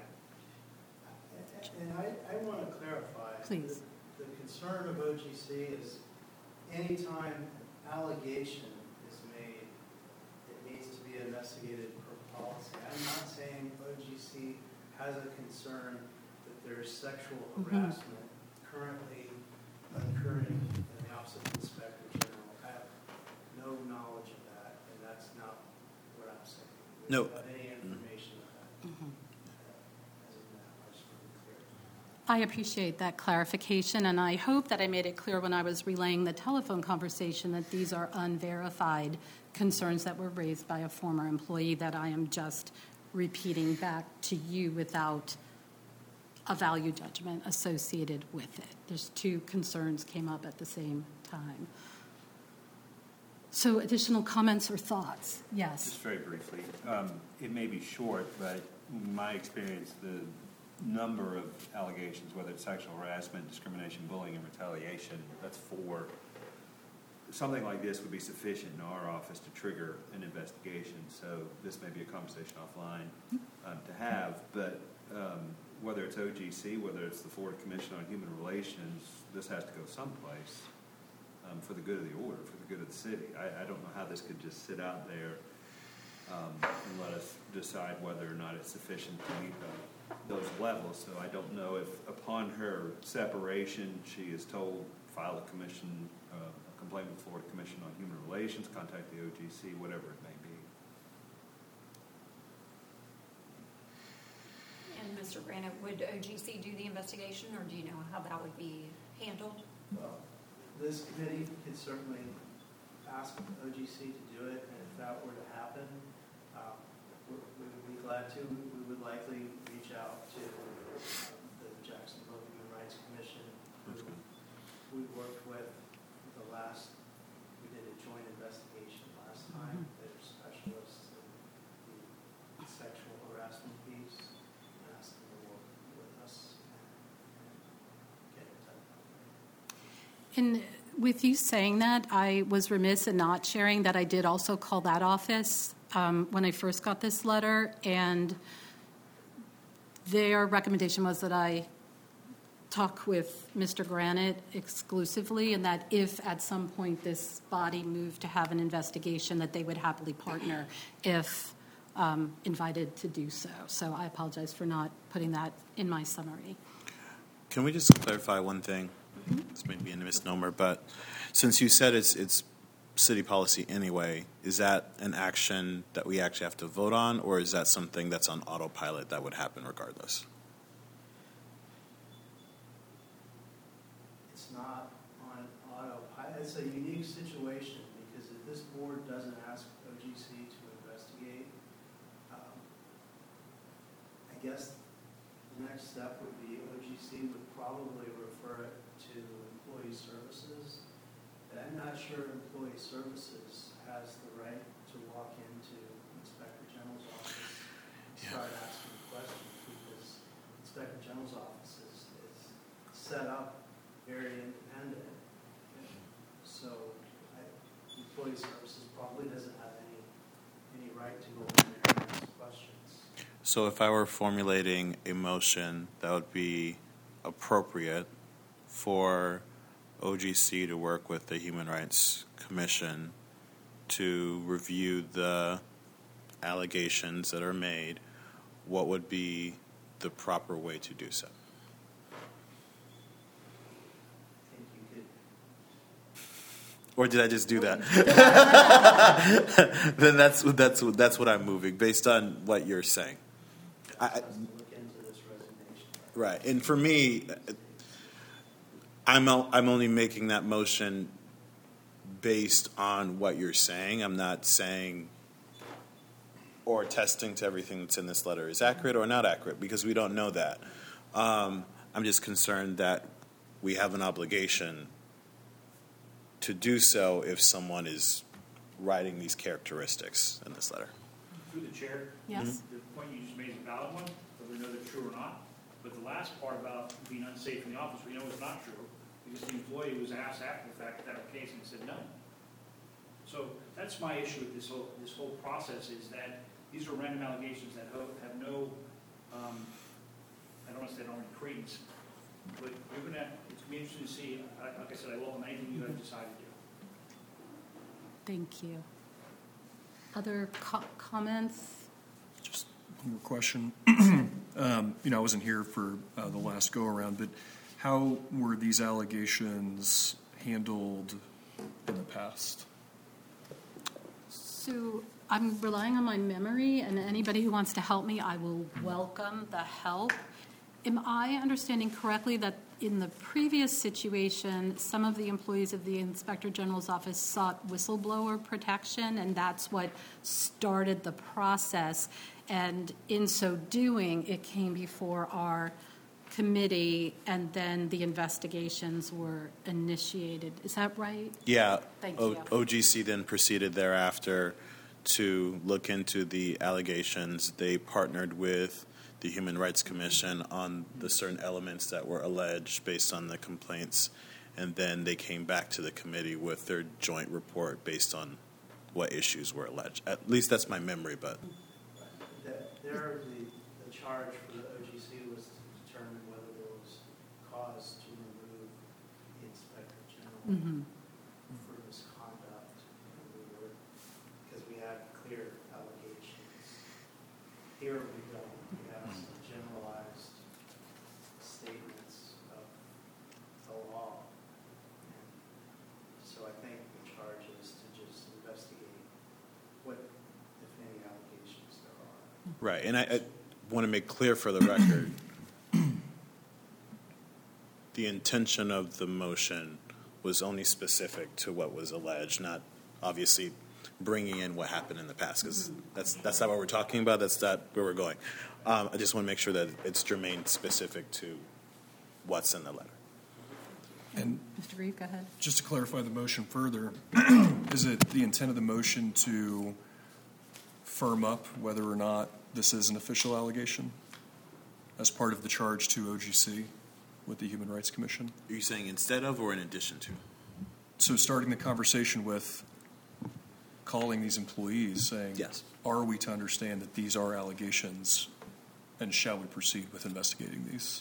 Speaker 2: it.
Speaker 8: And I, I want to clarify.
Speaker 5: Please.
Speaker 8: The the concern of O G C is anytime an allegation is made, it needs to be investigated per policy. I'm not saying O G C has a concern that there's sexual
Speaker 5: Mhm.
Speaker 8: harassment currently occurring in the Office of the Inspector General. I have no knowledge of that, and that's not what I'm saying. We
Speaker 1: No.
Speaker 8: don't have any information of that. uh, As of now, I just want to be clear.
Speaker 5: I appreciate that clarification, and I hope that I made it clear when I was relaying the telephone conversation that these are unverified concerns that were raised by a former employee that I am just repeating back to you without a value judgment associated with it. There's two concerns came up at the same time. So additional comments or thoughts? Yes.
Speaker 10: Just very briefly, um, it may be short, but in my experience, the number of allegations, whether it's sexual harassment, discrimination, bullying, and retaliation, that's four. Something like this would be sufficient in our office to trigger an investigation, so this may be a conversation offline um, to have, but um, whether it's O G C, whether it's the Florida Commission on Human Relations, this has to go someplace um, for the good of the order, for the good of the city. I, I don't know how this could just sit out there um, and let us decide whether or not it's sufficient to meet the those levels. So I don't know if upon her separation, she is told, file a commission, uh, a complaint with Florida Commission on Human Relations, contact the O G C, whatever it may be.
Speaker 7: And Mister Granite, would O G C do the investigation, or do you know how that would be handled?
Speaker 8: Well, this committee could certainly ask O G C to do it, and if that were to happen, um, we we would be glad to. We would likely reach out to um, the Jacksonville Human Rights Commission, who we worked with the last, we did a joint investigation last time. They're specialists in the sexual harassment piece, and asked them to work with us and get it done.
Speaker 5: And with you saying that, I was remiss in not sharing that I did also call that office um, when I first got this letter, and their recommendation was that I talk with Mister Granite exclusively, and that if at some point this body moved to have an investigation, that they would happily partner if um, invited to do so. So I apologize for not putting that in my summary.
Speaker 1: Can we just clarify one thing? This may be a misnomer, but since you said it's it's city policy anyway, is that an action that we actually have to vote on, or is that something that's on autopilot that would happen regardless?
Speaker 8: It's not on autopilot. It's a unique situation because if this board doesn't ask O G C to investigate, um, I guess the next step would be O G C would probably refer it to Employee Services. And I'm not sure Employee Services has the right to walk into Inspector General's office and start asking questions, because Inspector General's office is, is set up very independent. So I, Employee Services probably doesn't have any any right to go in there and ask questions.
Speaker 1: So if I were formulating a motion that would be appropriate for O G C to work with the Human Rights Commission to review the allegations that are made, what would be the proper way to do so?
Speaker 8: I think you could.
Speaker 1: Or did I just do that? Then that's that's that's what I'm moving based on what you're saying. I,
Speaker 8: Look into this resignation.
Speaker 1: right, and for me, I'm o- I'm only making that motion based on what you're saying. I'm not saying or attesting to everything that's in this letter is accurate or not accurate, because we don't know that. Um, I'm just concerned that we have an obligation to do so if someone is writing these characteristics in this letter.
Speaker 2: Through the chair.
Speaker 5: Yes?
Speaker 2: The point you just made is a valid one, whether we know they're true or not. But the last part about being unsafe in the office, we know it's not true, because the employee was asked after the fact if that were the case, and he said no. So that's my issue with this whole, this whole process, is that these are random allegations that ho- have no, um, I don't want to say they don't have any credence, but we're going to, it's going to be interesting to see. Like like I said, I welcome anything you guys decide to do.
Speaker 5: Thank you. Other co- comments?
Speaker 3: Just one more question. um, you know, I wasn't here for uh, the last go-around, but how were these allegations handled in the past?
Speaker 5: So I'm relying on my memory, and anybody who wants to help me, I will welcome the help. Am I understanding correctly that in the previous situation, some of the employees of the Inspector General's office sought whistleblower protection, and that's what started the process? And in so doing, it came before our committee, and then the investigations were initiated. Is that right?
Speaker 1: Yeah.
Speaker 5: Thank
Speaker 1: O-
Speaker 5: you.
Speaker 1: O G C then proceeded thereafter to look into the allegations. They partnered with the Human Rights Commission on the certain elements that were alleged based on the complaints, and then they came back to the committee with their joint report based on what issues were alleged. At least that's my memory, but
Speaker 8: That there, the, the charge for the O G C was to determine whether there was cause to remove the Inspector General
Speaker 5: Mm-hmm.
Speaker 8: for misconduct. And we were, because we had clear allegations. Here we don't. We have some generalized
Speaker 1: Right, and I, I want to make clear for the record, the intention of the motion was only specific to what was alleged, not obviously bringing in what happened in the past, because that's that's not what we're talking about. That's not where we're going. Um, I just want to make sure that it's germane specific to what's in the letter.
Speaker 3: And
Speaker 5: Mister Reeve, go ahead.
Speaker 3: just to clarify the motion further, is it the intent of the motion to firm up whether or not this is an official allegation as part of the charge to O G C with the Human Rights Commission?
Speaker 1: Are you saying instead of or in addition to?
Speaker 3: So starting the conversation with calling these employees, saying,
Speaker 1: Yes.
Speaker 3: are we to understand that these are allegations, and shall we proceed with investigating these?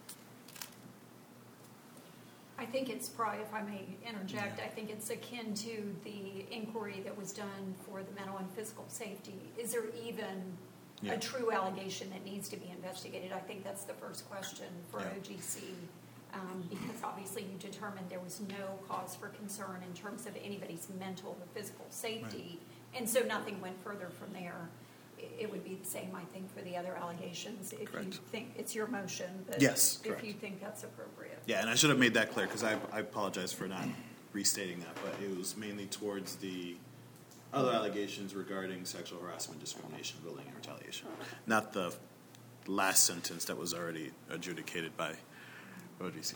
Speaker 7: I think it's probably, if I may interject, I think it's akin to the inquiry that was done for the mental and physical safety. Is there even
Speaker 1: Yeah.
Speaker 7: a true allegation that needs to be investigated? I think that's the first question for
Speaker 1: Yeah.
Speaker 7: O G C, um, because obviously you determined there was no cause for concern in terms of anybody's mental or physical safety, and so nothing went further from there. It- It would be the same, I think, for the other allegations, if you
Speaker 1: Correct.
Speaker 7: think, it's your motion, but
Speaker 1: Yes,
Speaker 7: if
Speaker 1: correct.
Speaker 7: you think that's appropriate.
Speaker 1: Yeah, and I should have made that clear because I, I apologize for not restating that, but it was mainly towards the other allegations regarding sexual harassment, discrimination, bullying, and retaliation, not the last sentence that was already adjudicated by O G C.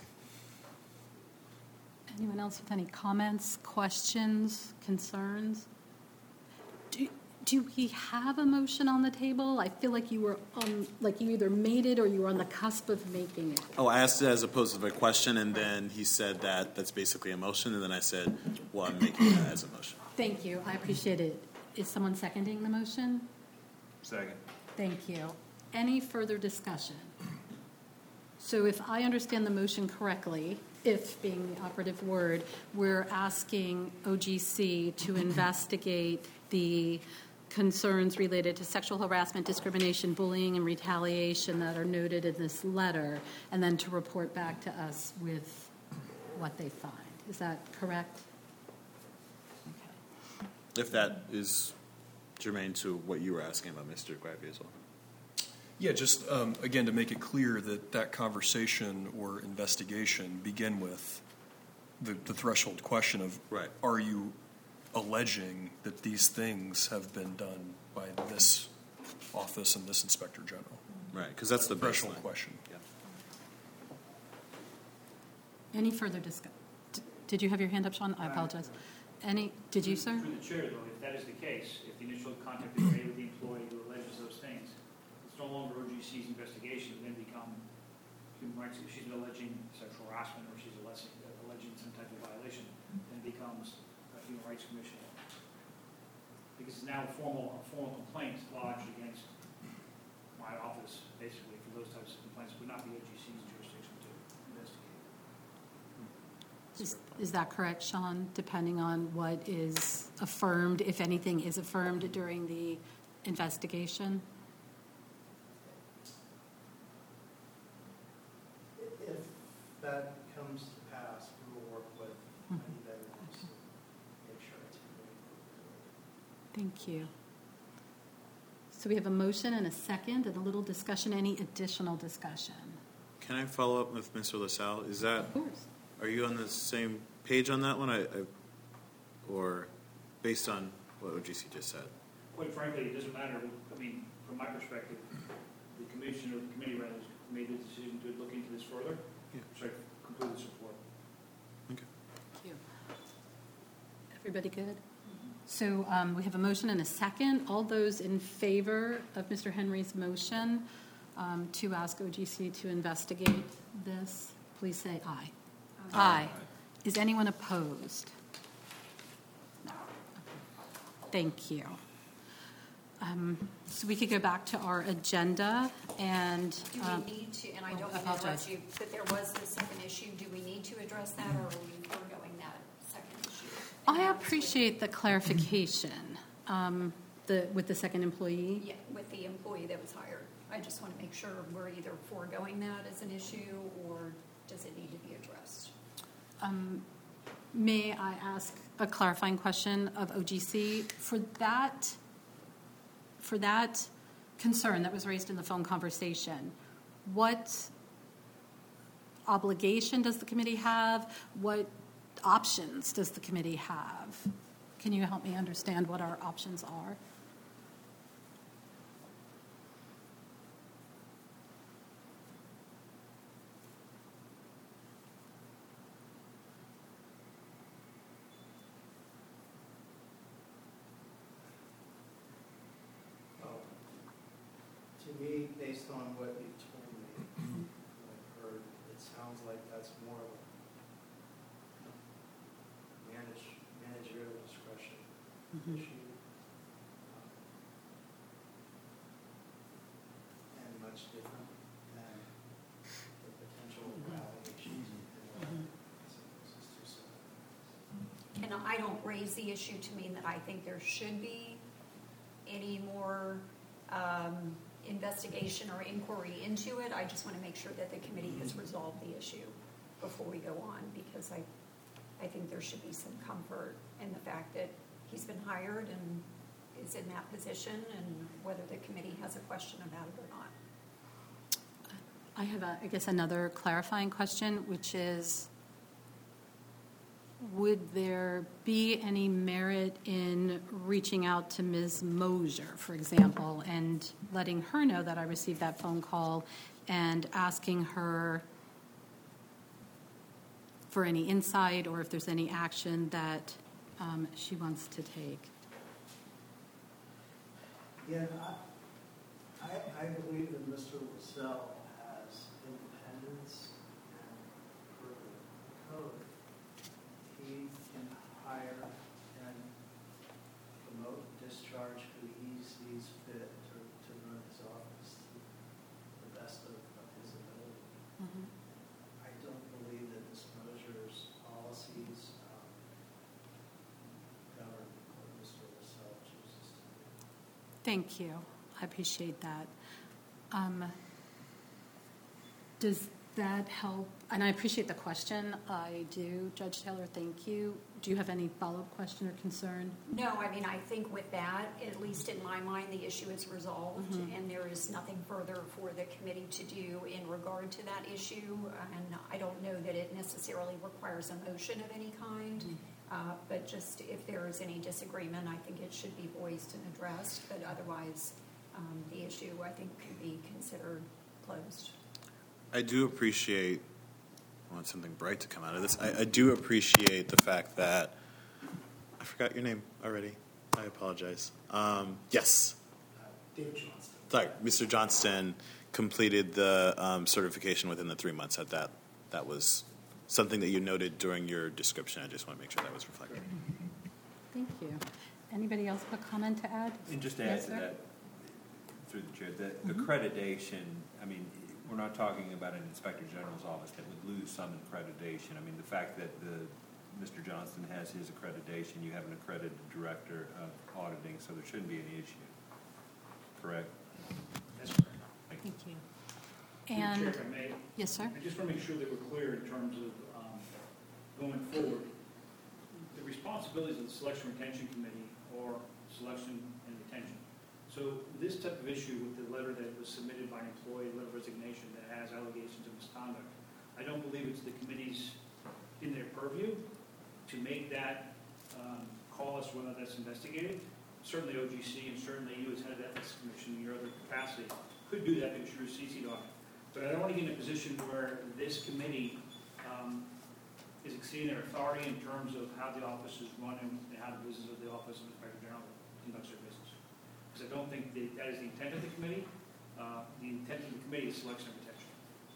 Speaker 5: Anyone else with any comments, questions, concerns? Do, do we have a motion on the table? I feel like you were on, like you either made it or you were on the cusp of making it.
Speaker 1: Oh, I asked it as opposed to a question, and then he said that that's basically a motion, and then I said, well, I'm making that as a motion.
Speaker 5: Thank you. I appreciate it. Is someone seconding the motion?
Speaker 10: Second.
Speaker 5: Thank you. Any further discussion? So if I understand the motion correctly, if being the operative word, we're asking O G C to investigate the concerns related to sexual harassment, discrimination, bullying, and retaliation that are noted in this letter, and then to report back to us with what they find. Is that correct?
Speaker 1: If that is germane to what you were asking about, Mister Gravy, as well.
Speaker 3: Yeah, just, um, again, to make it clear that that conversation or investigation begin with the, the threshold question of,
Speaker 1: Right.
Speaker 3: are you alleging that these things have been done by this office and this inspector general?
Speaker 1: Right, because that's the
Speaker 3: Threshold
Speaker 1: baseline.
Speaker 3: question.
Speaker 1: Yeah.
Speaker 5: Any further discussion? Did you have your hand up, Sean? I apologize. Any, did you, sir?
Speaker 2: Through the chair, though, if that is the case, if the initial contact is made with the employee who alleges those things, it's no longer O G C's investigation, it then become human rights. If she's alleging sexual harassment or she's alleging, alleging some type of violation, then it becomes a human rights commission. Because it's now a formal, a formal complaint lodged against my office, basically, for those types of complaints, would not be O G C's jurisdiction to investigate.
Speaker 5: Is, is that correct, Sean? Depending on what is affirmed, if anything is affirmed during the investigation?
Speaker 8: If that comes to pass, we will work with any vendors to make sure it's moving.
Speaker 5: Thank you. So we have a motion and a second and a little discussion. Any additional discussion?
Speaker 1: Can I follow up with Mister LaSalle? Is that,
Speaker 5: Of course.
Speaker 1: are you on the same page on that one? I, I, or based on what O G C just said?
Speaker 2: Quite frankly, it doesn't matter. I mean, from my perspective, the commission or the committee rather has made the decision to look into this further,
Speaker 1: Yeah.
Speaker 2: which I completely support.
Speaker 1: Okay.
Speaker 5: Thank you. Everybody good? So um, we have a motion and a second. All those in favor of Mister Henry's motion um, to ask O G C to investigate this, please say aye. Aye. Is anyone opposed? No. Thank you. Um, So we could go back to our agenda and.
Speaker 7: Do
Speaker 5: um,
Speaker 7: we need to, and I
Speaker 5: oh,
Speaker 7: don't
Speaker 5: I
Speaker 7: mean to interrupt
Speaker 5: apologize.
Speaker 7: you, but there was the second issue, do we need to address that, or are we foregoing that second issue? And
Speaker 5: I
Speaker 7: now it's with-
Speaker 5: appreciate the clarification um, the, with the second employee.
Speaker 7: Yeah, with the employee that was hired. I just want to make sure we're either foregoing that as an issue, or does it need to be addressed?
Speaker 5: Um, May I ask a clarifying question of O G C? For that, for that concern that was raised in the phone conversation, what obligation does the committee have? What options does the committee have? Can you help me understand what our options are?
Speaker 8: Well, to me, based on what you told me, what I've heard, it sounds like that's more of a manage, managerial discretion issue. um, And much different than the potential allegations. and what I suppose is too separate.
Speaker 7: And I don't raise the issue to mean that I think there should be any more um, investigation or inquiry into it. I just want to make sure that the committee has resolved the issue before we go on, because I, I think there should be some comfort in the fact that he's been hired and is in that position, and whether the committee has a question about it or not.
Speaker 5: I have, a, I guess, another clarifying question, which is, would there be any merit in reaching out to Miz Mosier, for example, and letting her know that I received that phone call and asking her for any insight or if there's any action that um, she wants to take?
Speaker 8: Yeah, I, I, I believe that Mister Russell has independence, and per the code, he can hire and promote and discharge who he sees fit to, to run his office to the best of, of his ability.
Speaker 5: Mm-hmm.
Speaker 8: I don't believe that Miz Mosier's policies um, govern what Mister Russell chooses to do.
Speaker 5: Thank you. I appreciate that. Um, does that help? And I appreciate the question. I do. Judge Taylor, thank you. Do you have any follow-up question or concern?
Speaker 7: No, I mean, I think with that, at least in my mind, the issue is resolved,
Speaker 5: Mhm.
Speaker 7: and there is nothing further for the committee to do in regard to that issue. And I don't know that it necessarily requires a motion of any kind, uh, but just if there is any disagreement, I think it should be voiced and addressed. But otherwise, um, the issue, I think, could be considered closed.
Speaker 1: I do appreciate, I want something bright to come out of this. I, I do appreciate the fact that, I forgot your name already. I apologize. Um, yes.
Speaker 8: Uh, David Johnston.
Speaker 1: Sorry, Mister Johnston completed the um, certification within the three months. That that that was something that you noted during your description. I just want to make sure that was reflected.
Speaker 5: Thank you. Anybody else have a comment to add?
Speaker 10: And just to add
Speaker 5: Yes,
Speaker 10: to
Speaker 5: sir?
Speaker 10: that, through the chair, the
Speaker 5: Mhm.
Speaker 10: accreditation, I mean, we're not talking about an inspector general's office that would lose some accreditation. I mean, the fact that the, Mister Johnston has his accreditation, you have an accredited director of auditing, so there shouldn't be any issue. Correct?
Speaker 2: That's correct.
Speaker 5: Thank you.
Speaker 2: Chair,
Speaker 5: And,
Speaker 2: if I may,
Speaker 5: yes, sir?
Speaker 2: I just want to make sure that we're clear in terms of um, going forward. The responsibilities of the Selection Retention Committee are selection and retention. So this type of issue with the letter that was submitted by an employee, letter of resignation that has allegations of misconduct, I don't believe it's the committee's in their purview to make that um, call as to whether that's investigated. Certainly O G C and certainly you as head of the Ethics Commission in your other capacity could do that because you're C C'd on it. But I don't want to get in a position where this committee um, is exceeding their authority in terms of how the office is run and how the business of the Office of Inspector General conducts their business. Because I don't think that, that is the intent of the committee. Uh, the intent of the committee is selection and retention.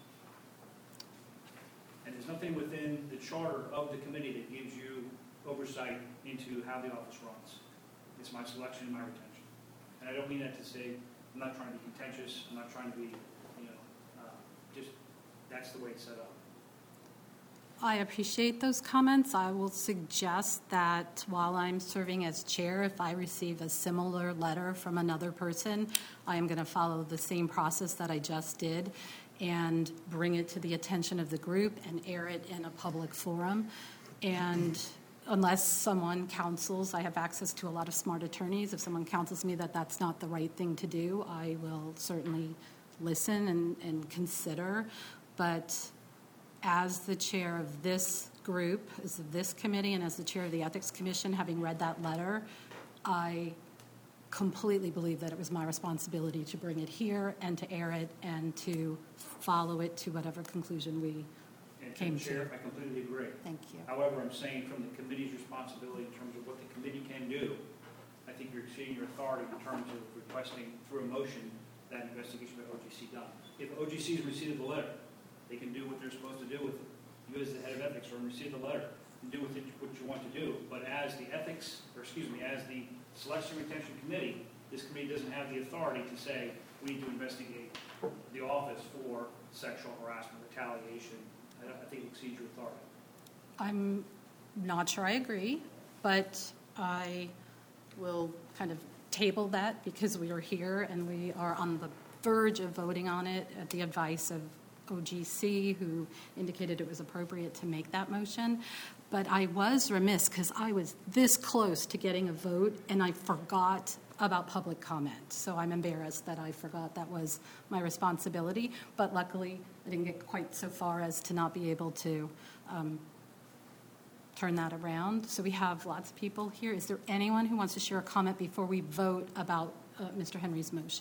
Speaker 2: And there's nothing within the charter of the committee that gives you oversight into how the office runs. It's my selection and my retention. And I don't mean that to say, I'm not trying to be contentious, I'm not trying to be, you know, uh, just, that's the way it's set up.
Speaker 5: I appreciate those comments. I will suggest that while I'm serving as chair, if I receive a similar letter from another person, I am going to follow the same process that I just did and bring it to the attention of the group and air it in a public forum. And unless someone counsels, I have access to a lot of smart attorneys. If someone counsels me that that's not the right thing to do, I will certainly listen and, and consider. But as the chair of this group, as of this committee, and as the chair of the Ethics Commission, having read that letter, I completely believe that it was my responsibility to bring it here and to air it and to follow it to whatever conclusion we
Speaker 2: And
Speaker 5: came
Speaker 2: Chair,
Speaker 5: to.
Speaker 2: I completely agree.
Speaker 5: Thank you.
Speaker 2: However, I'm saying from the committee's responsibility in terms of what the committee can do, I think you're exceeding your authority in terms of requesting through a motion that investigation by O G C done. If O G C has received the letter, they can do what they're supposed to do with it. You as the head of ethics or receive the letter and do with it what you want to do. But as the ethics, or excuse me, as the selection retention committee, this committee doesn't have the authority to say we need to investigate the office for sexual harassment, retaliation. I, I think it exceeds your authority.
Speaker 5: I'm not sure I agree, but I will kind of table that because we are here and we are on the verge of voting on it at the advice of O G C, who indicated it was appropriate to make that motion. But I was remiss because I was this close to getting a vote and I forgot about public comment. So I'm embarrassed that I forgot that was my responsibility. But luckily, I didn't get quite so far as to not be able to um, turn that around. So we have lots of people here. Is there anyone who wants to share a comment before we vote about uh, Mister Henry's motion?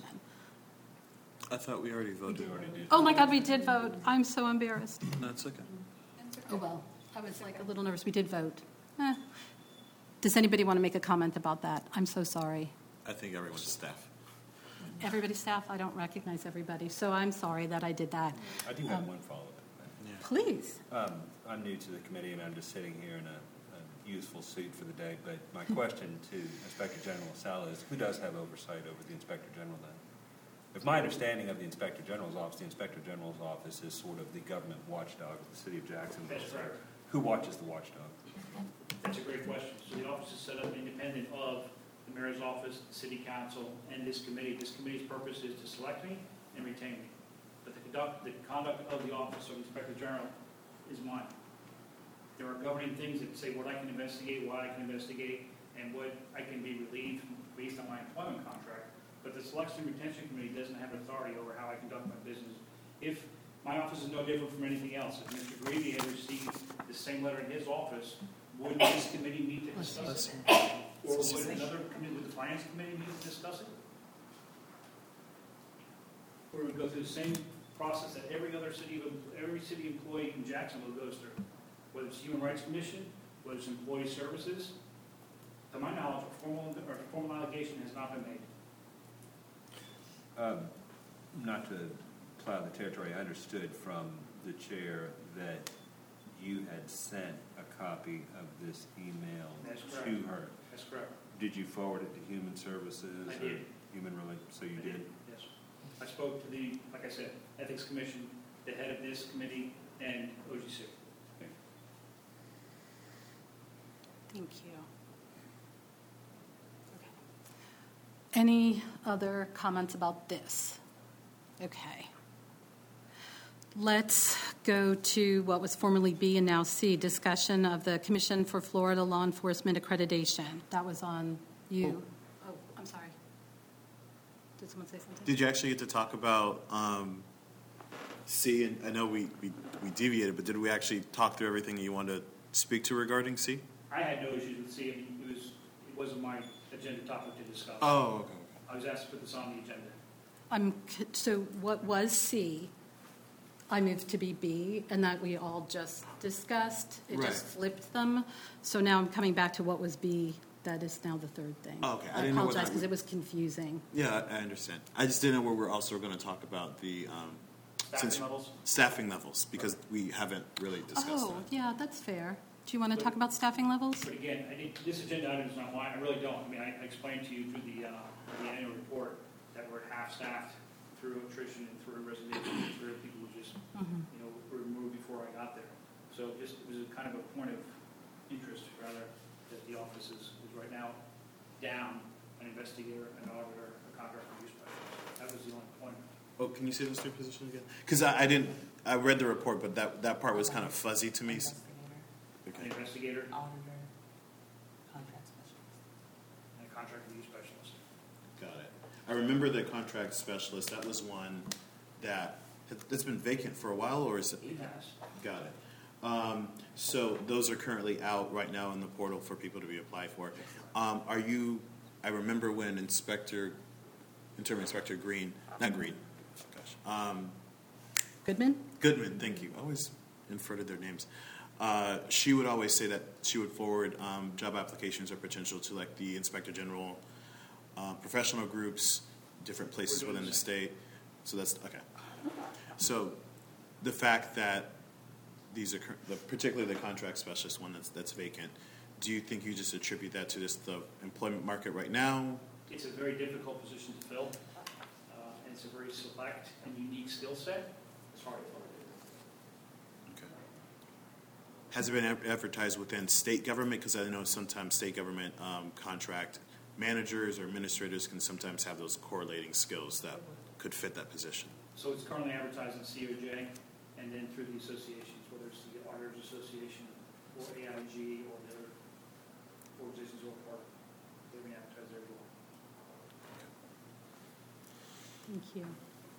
Speaker 1: I thought we already voted.
Speaker 5: Oh my God, we did vote. I'm so embarrassed.
Speaker 1: No, it's okay.
Speaker 5: Oh, well, I was like a little nervous. We did vote. Eh. Does anybody want to make a comment about that? I'm so sorry.
Speaker 1: I think everyone's staff.
Speaker 5: Everybody's staff? I don't recognize everybody, so I'm sorry that I did that.
Speaker 10: I do have
Speaker 5: Um,
Speaker 10: one follow-up.
Speaker 5: Please.
Speaker 10: Um, I'm new to the committee, and I'm just sitting here in a, a youthful suit for the day, but my question to Inspector General Sala is, who does have oversight over the Inspector General then? If my understanding of the Inspector General's office, the Inspector General's office is sort of the government watchdog of the city of Jacksonville.
Speaker 2: That's correct.
Speaker 10: Who watches the watchdog?
Speaker 2: That's a great question. So the office is set up independent of the mayor's office, the city council, and this committee. This committee's purpose is to select me and retain me. But the conduct, the conduct of the office of the Inspector General is mine. There are governing things that say what I can investigate, what I can investigate, and what I can be relieved based on my employment contract. But the Selection and Retention Committee doesn't have authority over how I conduct my business. If my office is no different from anything else, if Mister Greavy had received the same letter in his office, would this committee meet to discuss it? Or would another committee, would the Finance Committee meet to discuss it? Or would we go through the same process that every other city, every city employee in Jacksonville goes through? Whether it's Human Rights Commission, whether it's Employee Services, to my knowledge, a formal, or a formal allegation has not been made.
Speaker 10: Um, not to plow the territory, I understood from the chair that you had sent a copy of this email
Speaker 2: That's
Speaker 10: to
Speaker 2: correct.
Speaker 10: her.
Speaker 2: That's correct.
Speaker 10: Did you forward it to Human Services?
Speaker 2: I
Speaker 10: or
Speaker 2: did.
Speaker 10: Human Relations, so you
Speaker 2: I
Speaker 10: did?
Speaker 2: Yes. I spoke to the, like I said, Ethics Commission, the head of this committee, and O G C.
Speaker 5: Thank you. Okay. Any other comments about this? Okay. Let's go to what was formerly B and now C, discussion of the Commission for Florida Law Enforcement Accreditation. That was on you. Oh, I'm sorry. Did someone say something?
Speaker 1: Did you actually get to talk about um, C? And I know we, we, we deviated, but did we actually talk through everything you wanted to speak to regarding C?
Speaker 2: I had no issues with C. I mean, it was, it wasn't my agenda topic to discuss.
Speaker 1: Oh, okay.
Speaker 2: I was asked to put this on the agenda.
Speaker 5: I'm, c- so what was C? I moved to be B, and that we all just discussed. It just
Speaker 1: Right.
Speaker 5: flipped them. So now I'm coming back to what was B. That is now the third thing.
Speaker 1: Oh, okay. I
Speaker 5: I,
Speaker 1: didn't know what
Speaker 5: apologize
Speaker 1: that
Speaker 5: because
Speaker 1: was.
Speaker 5: it was confusing.
Speaker 1: Yeah, I I understand. I just didn't know where we're also going to talk about the um,
Speaker 2: Staffing
Speaker 1: since-
Speaker 2: levels?
Speaker 1: staffing levels, because we haven't really discussed
Speaker 5: Oh,
Speaker 1: that.
Speaker 5: yeah, that's fair. Do you want to talk about staffing levels?
Speaker 2: But again, I did, this agenda item is not mine. I really don't. I mean, I I explained to you through the, uh, the annual report that we're half-staffed through attrition and through resignation, and through people who just,
Speaker 5: Mhm.
Speaker 2: you know, were removed before I got there. So just, it was a kind of a point of interest, rather, that the office is, is right now down an investigator, an auditor, a contract review specialist. That was the only point.
Speaker 1: Oh, can you say those three positions again? Because I, I didn't, I read the report, but that, that part was kind of fuzzy to me.
Speaker 6: Investigator,
Speaker 2: An
Speaker 1: Okay.
Speaker 2: investigator,
Speaker 6: auditor,
Speaker 2: contract review specialist.
Speaker 1: Got it. I remember the contract specialist. That was one that that's been vacant for a while, or is it?
Speaker 2: He has.
Speaker 1: Got it. Um, so those are currently out right now in the portal for people to be applied for. Um, are you? I remember when Inspector, Interim Inspector Green, not Green, oh gosh, um,
Speaker 5: Goodman?
Speaker 1: Goodman. Thank you. I always inverted their names. Uh, she would always say that she would forward um, job applications or potential to like the Inspector General, uh, professional groups, different places
Speaker 2: We're doing
Speaker 1: within the
Speaker 2: the
Speaker 1: state. So that's okay. So the fact that these are cur- the, particularly the contract specialist one that's that's vacant, do you think you just attribute that to just the employment market right now?
Speaker 2: It's a very difficult position to fill, uh, and it's a very select and unique skill set. It's hard to fill.
Speaker 1: Okay. Has it been ad- advertised within state government? Because I know sometimes state government um, contract managers or administrators can sometimes have those correlating skills that could fit that position.
Speaker 2: So it's currently advertised in C O J, and then through the associations, whether it's the Auditors Association or A I G or their organizations or part, they've been advertised there as well.
Speaker 5: Thank you.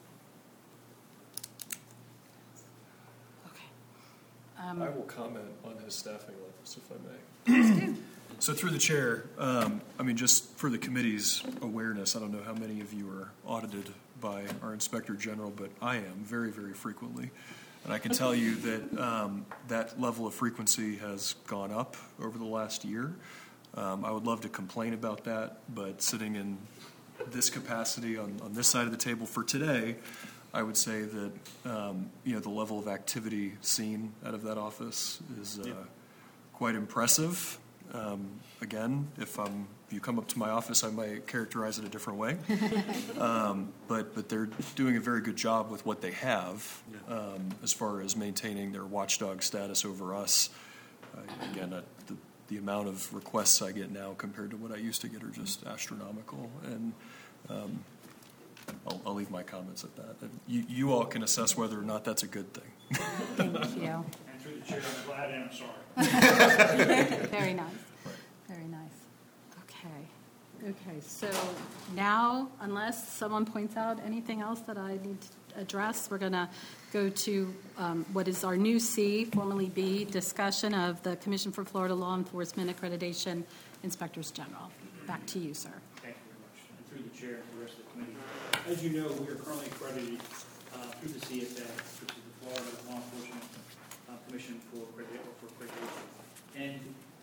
Speaker 5: Okay. Um,
Speaker 3: I will comment on his staffing levels, if I may. So through the chair, um, I mean, just for the committee's awareness, I don't know how many of you are audited by our Inspector General, but I am very, very frequently. And I can tell you that um, that level of frequency has gone up over the last year. Um, I would love to complain about that, but sitting in this capacity on, on this side of the table for today, I would say that um, you know the level of activity seen out of that office is uh, quite impressive. Um, again, if I'm, if you come up to my office, I might characterize it a different way. um, but but they're doing a very good job with what they have um, as far as maintaining their watchdog status over us. Uh, again, uh, the, the amount of requests I get now compared to what I used to get are just astronomical. And um, I'll, I'll leave my comments at that. And you, you all can assess whether or not that's a good thing.
Speaker 5: Thank you.
Speaker 2: And through the chair, I'm glad and I'm sorry.
Speaker 5: Very nice. Very nice. Okay. Okay, so now, unless someone points out anything else that I need to address, we're going to go to um, what is our new C, formerly B, discussion of the Commission for Florida Law Enforcement Accreditation Inspectors General. Back to you, sir.
Speaker 2: Thank you very much. And through the chair and the rest of the committee. As you know, we are currently accredited uh, through the C S A, which is the Florida Law Enforcement uh, Commission for accreditation. For accreditation. And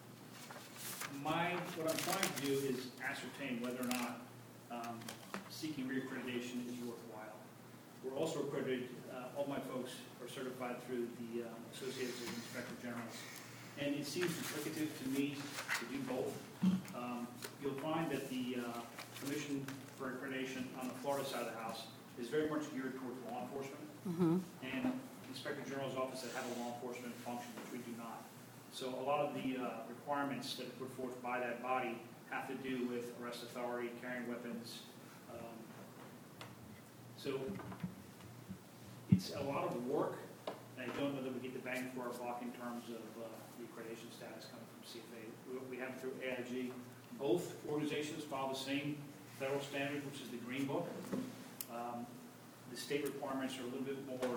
Speaker 2: my, what I'm trying to do is ascertain whether or not um, seeking reaccreditation is worthwhile. We're also accredited, uh, all my folks are certified through the um, Association of Inspector Generals. And it seems duplicative to me to do both. Um, you'll find that the uh, Commission for Accreditation on the Florida side of the house is very much geared towards law enforcement.
Speaker 5: Mm-hmm.
Speaker 2: And Inspector General's office that have a law enforcement function, which we do not. So a lot of the uh, requirements that are put forth by that body have to do with arrest authority, carrying weapons. Um, so it's a lot of work, and I don't know that we get the bang for our buck in terms of uh, the accreditation status coming from C F A. We, we have it through A I G. Both organizations follow the same federal standard, which is the Green Book. Um, the state requirements are a little bit more,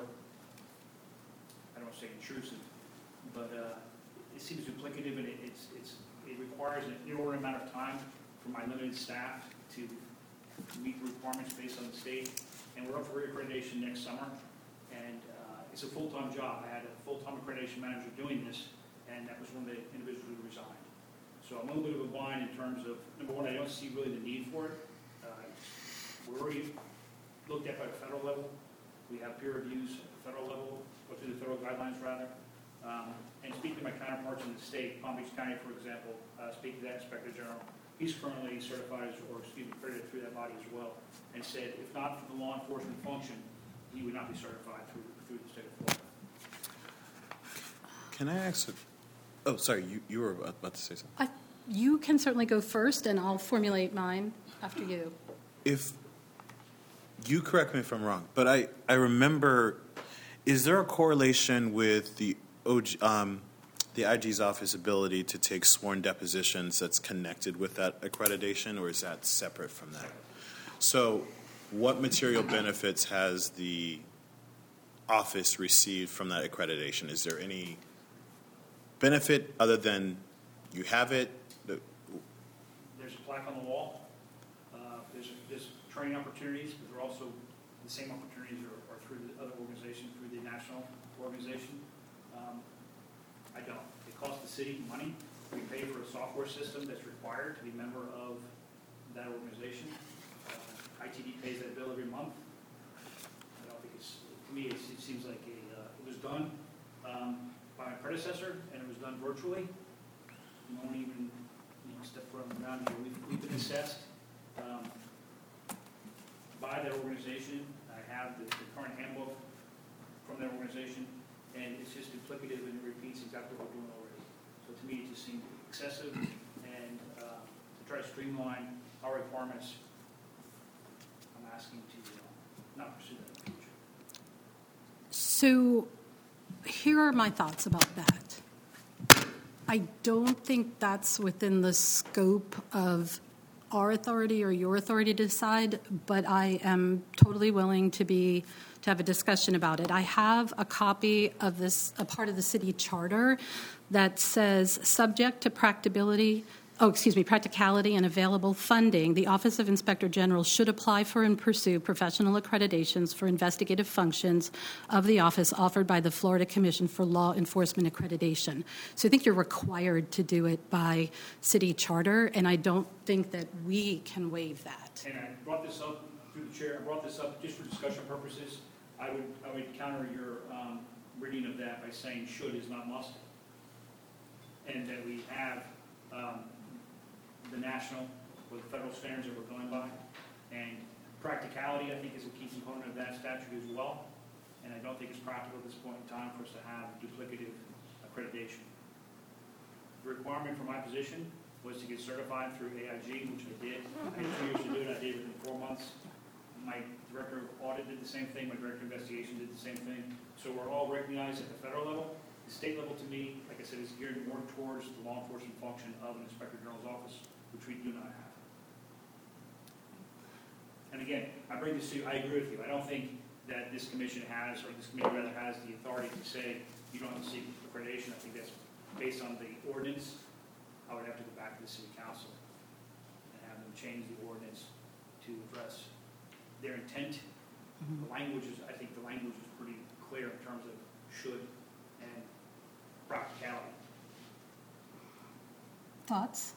Speaker 2: I don't want to say intrusive, but uh, it seems duplicative, and it, it's, it's, it requires an inordinate amount of time for my limited staff to, to meet the requirements based on the state. And we're up for reaccreditation next summer, and uh, it's a full-time job. I had a full-time accreditation manager doing this, and that was when the individual who resigned. So I'm a little bit of a bind in terms of, number one, I don't see really the need for it. Uh, we're already looked at by the federal level. We have peer reviews at the federal level, or through the federal guidelines, rather. Um, and speaking to my counterparts in the state, Palm Beach County, for example, uh, speaking to that Inspector General, he's currently certified, as, or excuse me, accredited through that body as well, and said if not for the law enforcement function, he would not be certified through through the state of Florida.
Speaker 1: Can I ask? A, oh, sorry, you, you were about to say something.
Speaker 5: I, you can certainly go first, and I'll formulate mine after you.
Speaker 1: If you correct me if I'm wrong, but I, I remember, is there a correlation with the O G, um, the I G's office ability to take sworn depositions that's connected with that accreditation, or is that separate from that? So what material benefits has the office received from that accreditation? Is there any benefit other than you have it? The-
Speaker 2: There's a plaque on the wall. Uh, There's, there's training opportunities, but there are also, the same opportunities are are through the other organization, through the national organization. Um, I don't. It costs the city money. We pay for a software system that's required to be a member of that organization. Uh, I T D pays that bill every month. I don't think it's, to me, it's- it seems like a, uh, it was done um, by my predecessor, and it was done virtually. No one even, you know, stepped foot on the ground here. We've, we've been assessed um, by that organization. I have the, the current handbook from that organization, and it's just duplicative and it repeats exactly what we're doing already. So to me, it just seemed excessive, and uh, to try to streamline our requirements, I'm asking to uh, not pursue that in the future.
Speaker 5: So here are my thoughts about that. I don't think that's within the scope of our authority or your authority to decide, but I am totally willing to be to have a discussion about it. I have a copy of this, a part of the city charter that says, subject to practicability, oh, excuse me, practicality and available funding, the Office of Inspector General should apply for and pursue professional accreditations for investigative functions of the office offered by the Florida Commission for Law Enforcement Accreditation. So I think you're required to do it by city charter, and I don't think that we can waive that.
Speaker 2: And I brought this up through the chair, I brought this up just for discussion purposes. I would, I would counter your um, reading of that by saying should is not must. And that we have um, the national or the federal standards that we're going by. And practicality, I think, is a key component of that statute as well. And I don't think it's practical at this point in time for us to have duplicative accreditation. The requirement for my position was to get certified through A I G, which I did. I had two years to do it. I did it within four months. My director of audit did the same thing. My director of investigation did the same thing. So we're all recognized at the federal level. The state level, to me, like I said, is geared more towards the law enforcement function of an Inspector General's office, which we do not have. And again, I bring this to you, I agree with you. I don't think that this commission has, or this committee rather, has the authority to say you don't have to seek accreditation. I think that's based on the ordinance. I would have to go back to the city council and have them change the ordinance to address their intent. The language is, I think the language is pretty clear in terms of should and practicality.
Speaker 5: Thoughts?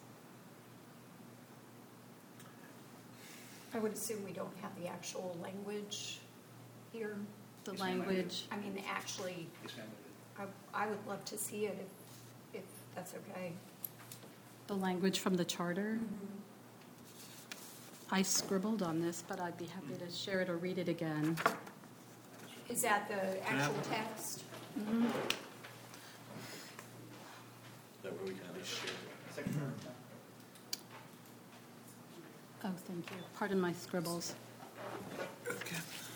Speaker 7: I would assume we don't have the actual language here.
Speaker 5: The
Speaker 2: Yes, ma'am, I do.
Speaker 5: language.
Speaker 7: I mean, actually,
Speaker 2: Yes, ma'am.
Speaker 7: I, I would love to see it if, if that's okay.
Speaker 5: The language from the charter. I scribbled on this, but I'd be happy to share it or read it again.
Speaker 7: Is that the actual text?
Speaker 1: That way we can at least share.
Speaker 2: Second part.
Speaker 5: Oh, thank you. Pardon my scribbles.
Speaker 1: Okay.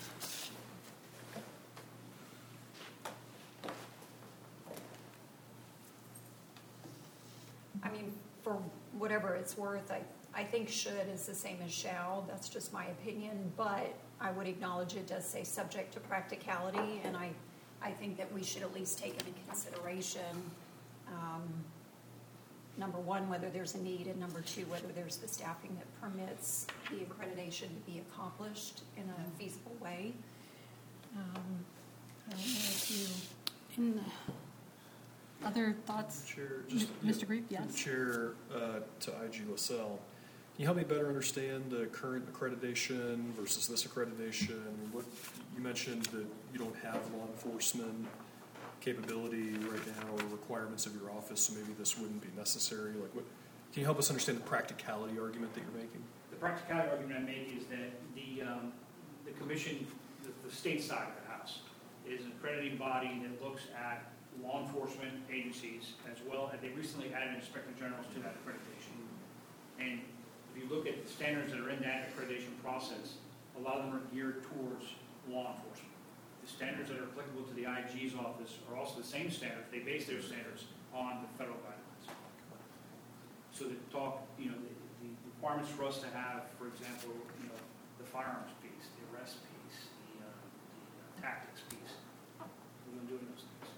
Speaker 7: I mean, for whatever it's worth, I, I think should is the same as shall. That's just my opinion, but I would acknowledge it does say subject to practicality, and I, I think that we should at least take into consideration, um, number one, whether there's a need, and number two, whether there's the staffing that permits the accreditation to be accomplished in a feasible way. Um, I don't know if you...
Speaker 5: In other thoughts?
Speaker 3: Chair, just,
Speaker 5: M- Mister Grieve,
Speaker 3: through the
Speaker 5: yes.
Speaker 3: Chair, uh, to I G L S L. Can you help me better understand the current accreditation versus this accreditation? What you mentioned that you don't have law enforcement capability right now or requirements of your office, so maybe this wouldn't be necessary. Like, what? Can you help us understand the practicality argument that you're making?
Speaker 2: The practicality argument I make is that the, um, the commission, the, the state side of the house, is an accrediting body that looks at law enforcement agencies as well, as they recently added inspector generals to that accreditation. And if you look at the standards that are in that accreditation process, a lot of them are geared towards law enforcement. The standards that are applicable to the I G's office are also the same standards. They base their standards on the federal guidelines. So the talk, you know, the, the requirements for us to have, for example, you know, the firearms piece, the arrest piece, the, uh, the tactics piece, we've been doing those things.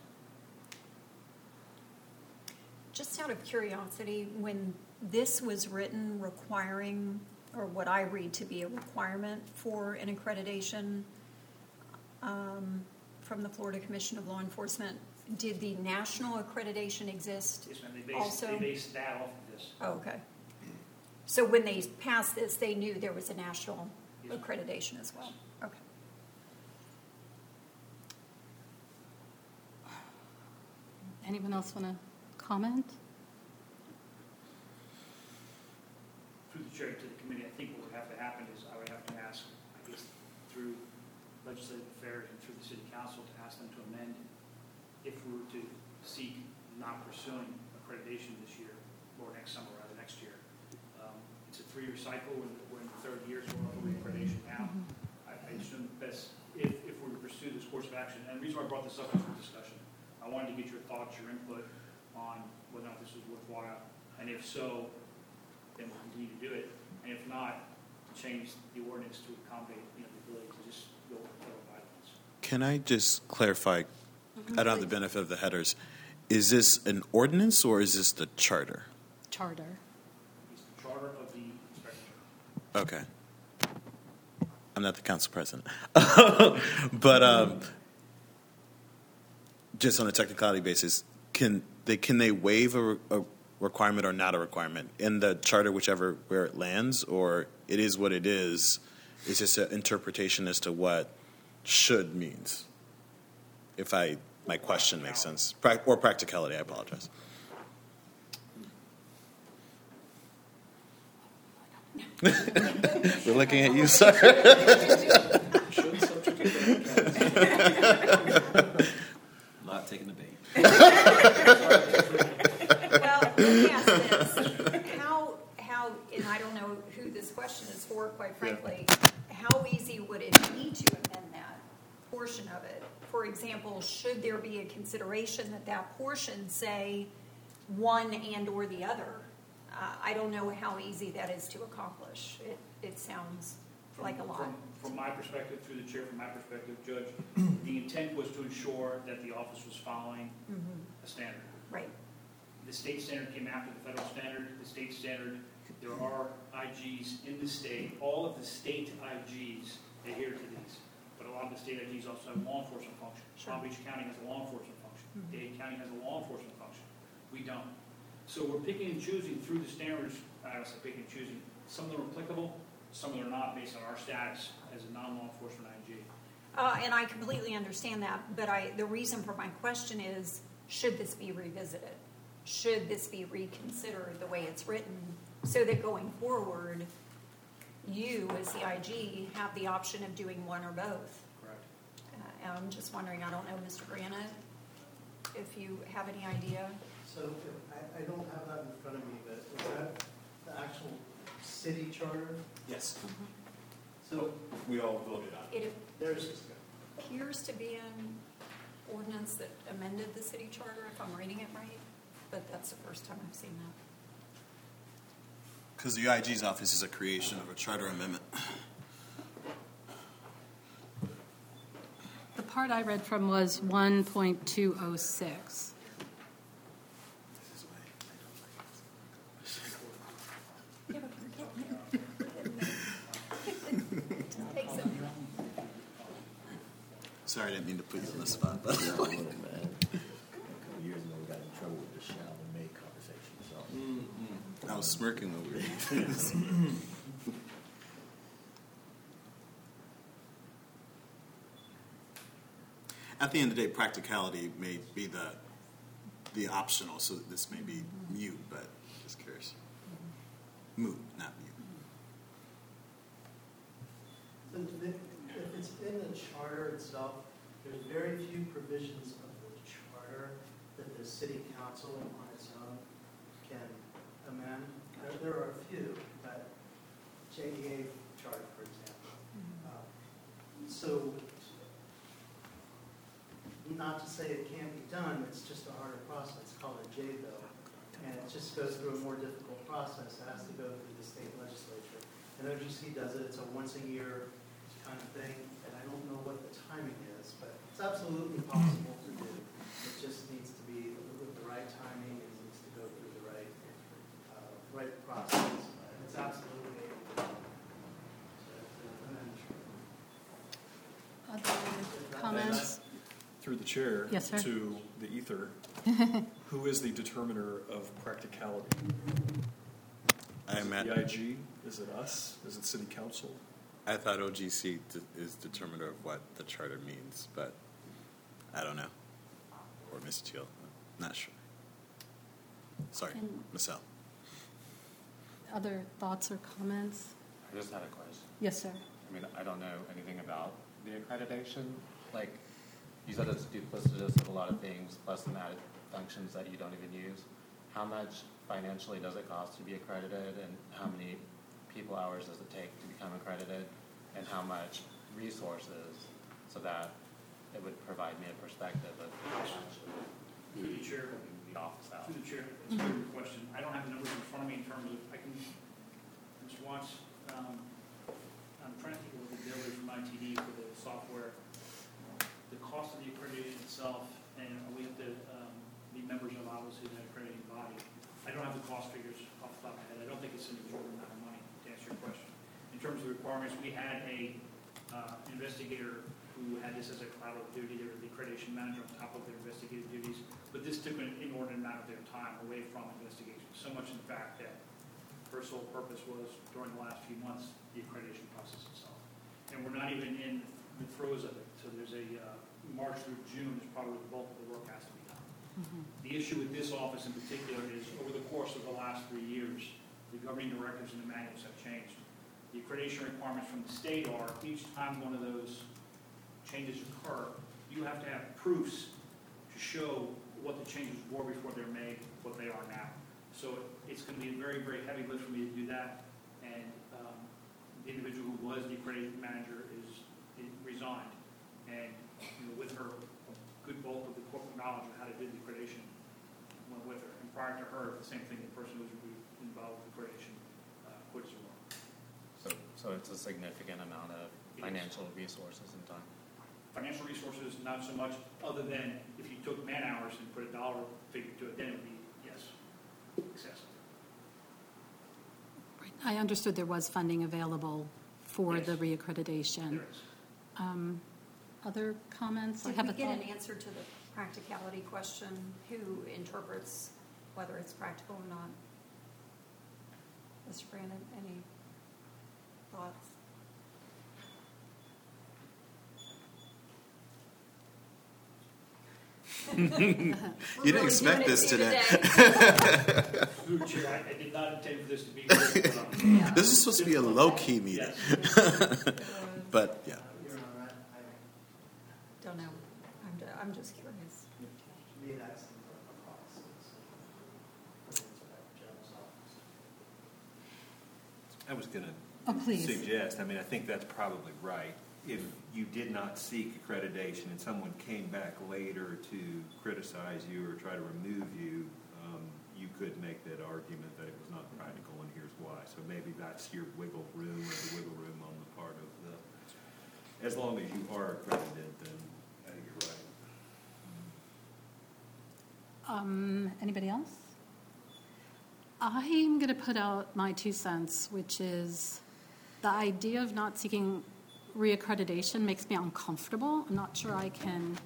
Speaker 7: Just out of curiosity, when this was written requiring, or what I read to be a requirement for an accreditation um, from the Florida Commission of Law Enforcement, did the national accreditation exist?
Speaker 2: Yes, ma'am, they based,
Speaker 7: Also-
Speaker 2: they based that off of this.
Speaker 7: Oh, okay. So when they passed this, they knew there was a national
Speaker 2: Yes.
Speaker 7: accreditation as well? Okay.
Speaker 5: Anyone else want to comment?
Speaker 2: Through the chair to the committee, I think what would have to happen is I would have to ask, I guess, through legislative affairs and through the city council to ask them to amend if we were to seek not pursuing accreditation this year, or next summer, rather, next year. Um, It's a three-year cycle, we're in the- we're in the third year, so we're on the accreditation now. I I assume best, if, if we were to pursue this course of action, and the reason why I brought this up is for discussion. I wanted to get your thoughts, your input on whether or not this is worthwhile, and if so, then we'll continue to do it, and if not, change the ordinance to accommodate, you know, the ability to just go with federal guidelines.
Speaker 1: Can I just clarify? I don't have the benefit of the headers. Is this an ordinance or is this the charter?
Speaker 5: Charter.
Speaker 2: It's the charter of the inspector.
Speaker 1: Okay. I'm not the council president. But um, just on a technicality basis, can they can they waive a, a requirement or not a requirement in the charter, whichever where it lands, or it is what it is? It's just an interpretation as to what should means. If I my question makes sense, pra- or practicality, I apologize. We're looking at you, sir.
Speaker 9: Not taking the bait.
Speaker 7: Well, let me ask this. How, how, and I don't know who this question is for, quite frankly, how easy would it be to amend that portion of it? For example, should there be a consideration that that portion say one and or the other? Uh, I don't know how easy that is to accomplish. It, it sounds
Speaker 2: From-
Speaker 7: like a lot.
Speaker 2: From, from my perspective, through the chair, from my perspective, Judge, the intent was to ensure that the office was following
Speaker 7: Mhm.
Speaker 2: a standard.
Speaker 7: Right.
Speaker 2: The state standard came after the federal standard. The state standard, there are I Gs in the state. All of the state I Gs adhere to these. But a lot of the state I Gs also have law enforcement function.
Speaker 7: Sure.
Speaker 2: Palm Beach County has a law enforcement function.
Speaker 7: Mhm.
Speaker 2: Dade County has a law enforcement function. We don't. So we're picking and choosing through the standards. I don't say picking and choosing. Some of them are applicable, some of them are not, based on our status as a non-law enforcement I G.
Speaker 7: Uh, and I completely understand that, but I, the reason for my question is, should this be revisited? Should this be reconsidered the way it's written, so that going forward, you, as the I G, have the option of doing one or both?
Speaker 2: Correct.
Speaker 7: Uh, I'm just wondering, I don't know, Mister Granite, if you have any idea?
Speaker 8: So I, I don't have that in front of me, but is that the actual city charter?
Speaker 1: Yes,
Speaker 8: So
Speaker 1: we all voted on
Speaker 7: It
Speaker 8: there's,
Speaker 7: appears to be an ordinance that amended the city charter, if I'm reading it right, but that's the first time I've seen that.
Speaker 1: because the I G's office is a creation of a charter amendment.
Speaker 5: The part I read from was one point two oh six.
Speaker 7: Yeah, but we're getting there. We're getting there. It just takes a minute.
Speaker 1: Sorry, I didn't mean to put you on the spot. But
Speaker 9: Yeah, a little, man. A couple years ago, we got in trouble with the shall and may conversation, so.
Speaker 1: I was smirking when we were doing this. At the end of the day, practicality may be the the optional, so this may be mute, but just curious. Moot, not mute.
Speaker 8: if it's in the charter itself, there's very few provisions of the charter that the city council on its own can amend. There, there are a few, but J D A charter, for example. Uh, So we not to say it can't be done, it's just a harder process. It's called a J bill. And it just goes through a more difficult process. It has to go through the state legislature. And O G C does it. It's a once a year kind of thing. And I don't know what the timing is, but it's absolutely possible to do. It just needs to be with the right timing. It needs to go through the right, uh, right process. And it's absolutely able to do.
Speaker 5: Other comments?
Speaker 3: Through the chair.
Speaker 5: Yes, sir.
Speaker 3: To the ether. Who is the determiner of practicality?
Speaker 1: I
Speaker 3: Is it
Speaker 1: imagine.
Speaker 3: the I G? Is it us? Is it city council?
Speaker 1: I thought O G C d- is determiner of what the charter means, but I don't know. Or Miz Teal, not sure. Sorry,
Speaker 5: And-
Speaker 1: Michelle.
Speaker 5: Other thoughts or comments?
Speaker 11: I just had a question.
Speaker 5: Yes, sir.
Speaker 11: I mean, I don't know anything about the accreditation. Like, you said it's duplicitous of a lot of things, plus some added functions that you don't even use. How much financially does it cost to be accredited, and how many people hours does it take to become accredited, and how much resources, so that it would provide me a perspective of how much
Speaker 2: Through the chair.
Speaker 11: the office out.
Speaker 2: Through the chair, it's a very good question. I don't have the numbers in front of me in terms of, I can, Miz Watts, um, I'm trying to think of what the bill is from I T D for the software. The cost of the accreditation itself, and we have to um, be members of obviously the accrediting body. I don't have the cost figures off the top of my head. I don't think it's an exorbitant amount of money, to answer your question. In terms of requirements, we had a uh, investigator who had this as a collateral duty. They were the accreditation manager on top of their investigative duties. But this took an inordinate amount of their time away from investigation. So much, in fact, that her sole purpose was, during the last few months, the accreditation process itself. And we're not even in the throes of it. So there's a uh, March through June is probably the bulk of the work has to be done.
Speaker 5: Mm-hmm.
Speaker 2: The issue with this office in particular is, over the course of the last three years, the governing directives and the manuals have changed. The accreditation requirements from the state are, each time one of those changes occur, you have to have proofs to show what the changes were before they're made, what they are now. So it's going to be a very, very heavy lift for me to do that. And um, the individual who was the accredited manager is, is resigned. And you know, with her, a good bulk of the corporate knowledge of how to do the accreditation went with her. And prior to her, the same thing, the person who was involved with accreditation uh, quit as well.
Speaker 11: So, so it's a significant amount of financial resources and time.
Speaker 2: Financial resources, not so much, other than if you took man hours and put a dollar figure to it, then it would be, yes, excessive.
Speaker 5: I understood there was funding available for
Speaker 2: Yes.
Speaker 5: the reaccreditation.
Speaker 2: There is.
Speaker 5: Um, Other comments? I
Speaker 7: Did
Speaker 5: have
Speaker 7: we
Speaker 5: a
Speaker 7: get
Speaker 5: thought.
Speaker 7: an answer to the practicality question? Who interprets whether it's practical or not? Mister Brandon, any thoughts?
Speaker 1: You didn't expect this today.
Speaker 2: Through the chair, I, I did not intend for this to be. But, um,
Speaker 7: Yeah.
Speaker 1: This is supposed to be a low-key meeting.
Speaker 2: yes.
Speaker 1: But, yeah.
Speaker 8: Your Honor, I, I,
Speaker 7: Don't know. I'm, ju- I'm just curious.
Speaker 8: to me, that's the policy. So, Joe's office.
Speaker 10: I was going
Speaker 5: Oh,
Speaker 10: to
Speaker 5: please.
Speaker 10: suggest, I mean, I think that's probably right. If you did not seek accreditation and someone came back later to criticize you or try to remove you, um, you could make that argument that it was not practical, and here's why. So maybe that's your wiggle room, or the wiggle room on the part of the, as long as you are accredited, then uh, you're right.
Speaker 5: Um, Anybody else? I'm going to put out my two cents, which is the idea of not seeking reaccreditation makes me uncomfortable. I'm not sure I can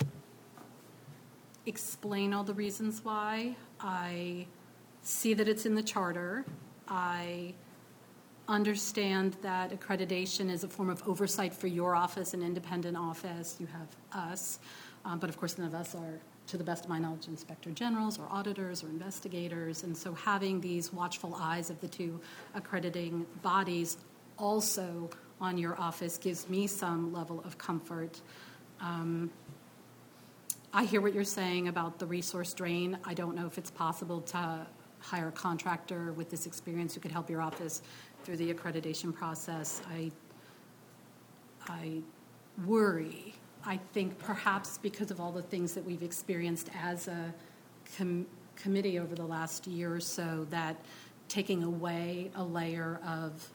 Speaker 5: explain all the reasons why. I see that it's in the charter. I understand that accreditation is a form of oversight for your office, an independent office. You have us. Um, but, of course, none of us are, to the best of my knowledge, inspector generals or auditors or investigators. And so having these watchful eyes of the two accrediting bodies also on your office gives me some level of comfort. Um, I hear what you're saying about the resource drain. I don't know if it's possible to hire a contractor with this experience who could help your office through the accreditation process. I, I worry I think perhaps because of all the things that we've experienced as a com- committee over the last year or so, that taking away a layer of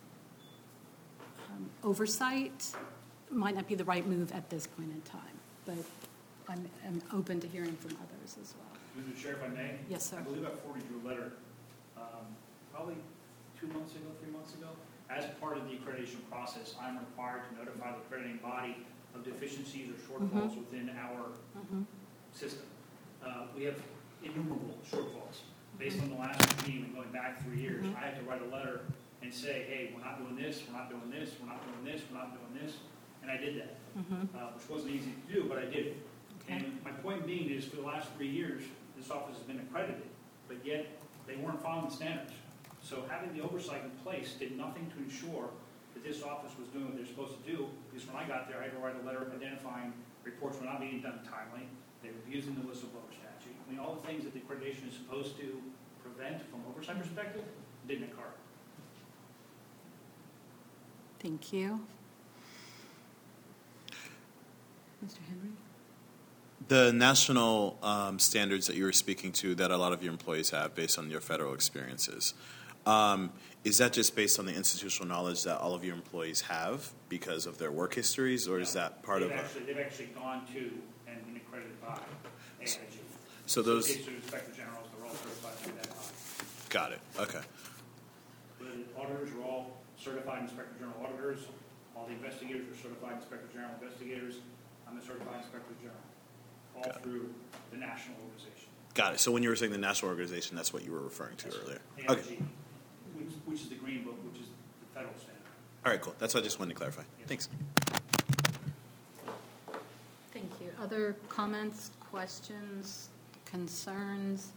Speaker 5: um, oversight might not be the right move at this point in time. But I'm, I'm open to hearing from others as well.
Speaker 2: Through the chair, if I may?
Speaker 5: Yes, sir.
Speaker 2: I believe I forwarded you a letter, um, probably two months ago, three months ago. As part of the accreditation process, I'm required to notify the accrediting body of deficiencies or shortfalls
Speaker 5: Mhm.
Speaker 2: within our
Speaker 5: Mm-hmm.
Speaker 2: system. Uh, we have innumerable shortfalls. Based on the last regime and going back three years,
Speaker 5: Mhm.
Speaker 2: I had to write a letter and say, hey, we're not doing this, we're not doing this, we're not doing this, we're not doing this. And I did that,
Speaker 5: Mm-hmm.
Speaker 2: uh, which wasn't easy to do, but I did it.
Speaker 5: Okay.
Speaker 2: And my point being is, for the last three years, this office has been accredited, but yet they weren't following the standards. So having the oversight in place did nothing to ensure that this office was doing what they're supposed to do, because when I got there, I had to write a letter identifying reports were not being done timely, they were abusing the whistleblower statute. I mean, all the things that the accreditation is supposed to prevent from oversight perspective didn't occur.
Speaker 5: Thank you. Mister Henry?
Speaker 1: The national um, standards that you were speaking to that a lot of your employees have based on your federal experiences, um, is that just based on the institutional knowledge that all of your employees have because of their work histories, or is that part
Speaker 2: they've
Speaker 1: of
Speaker 2: actually, They've actually gone to and been accredited by A I G.
Speaker 1: So those-
Speaker 2: Case of Inspector Generals, they're all certified by that body.
Speaker 1: Got it. Okay.
Speaker 2: The auditors are all certified Inspector General auditors. All the investigators are certified Inspector General investigators. I'm a certified Inspector General, all
Speaker 1: Got it.
Speaker 2: through the national organization.
Speaker 1: Got it. So when you were saying the national organization, that's what you were referring to earlier.
Speaker 2: A I G,
Speaker 1: Okay.
Speaker 2: which, which is the Green Book, which is the federal standard.
Speaker 1: All right, cool. That's what I just wanted to clarify. Thanks.
Speaker 5: Thank you. Other comments, questions, concerns?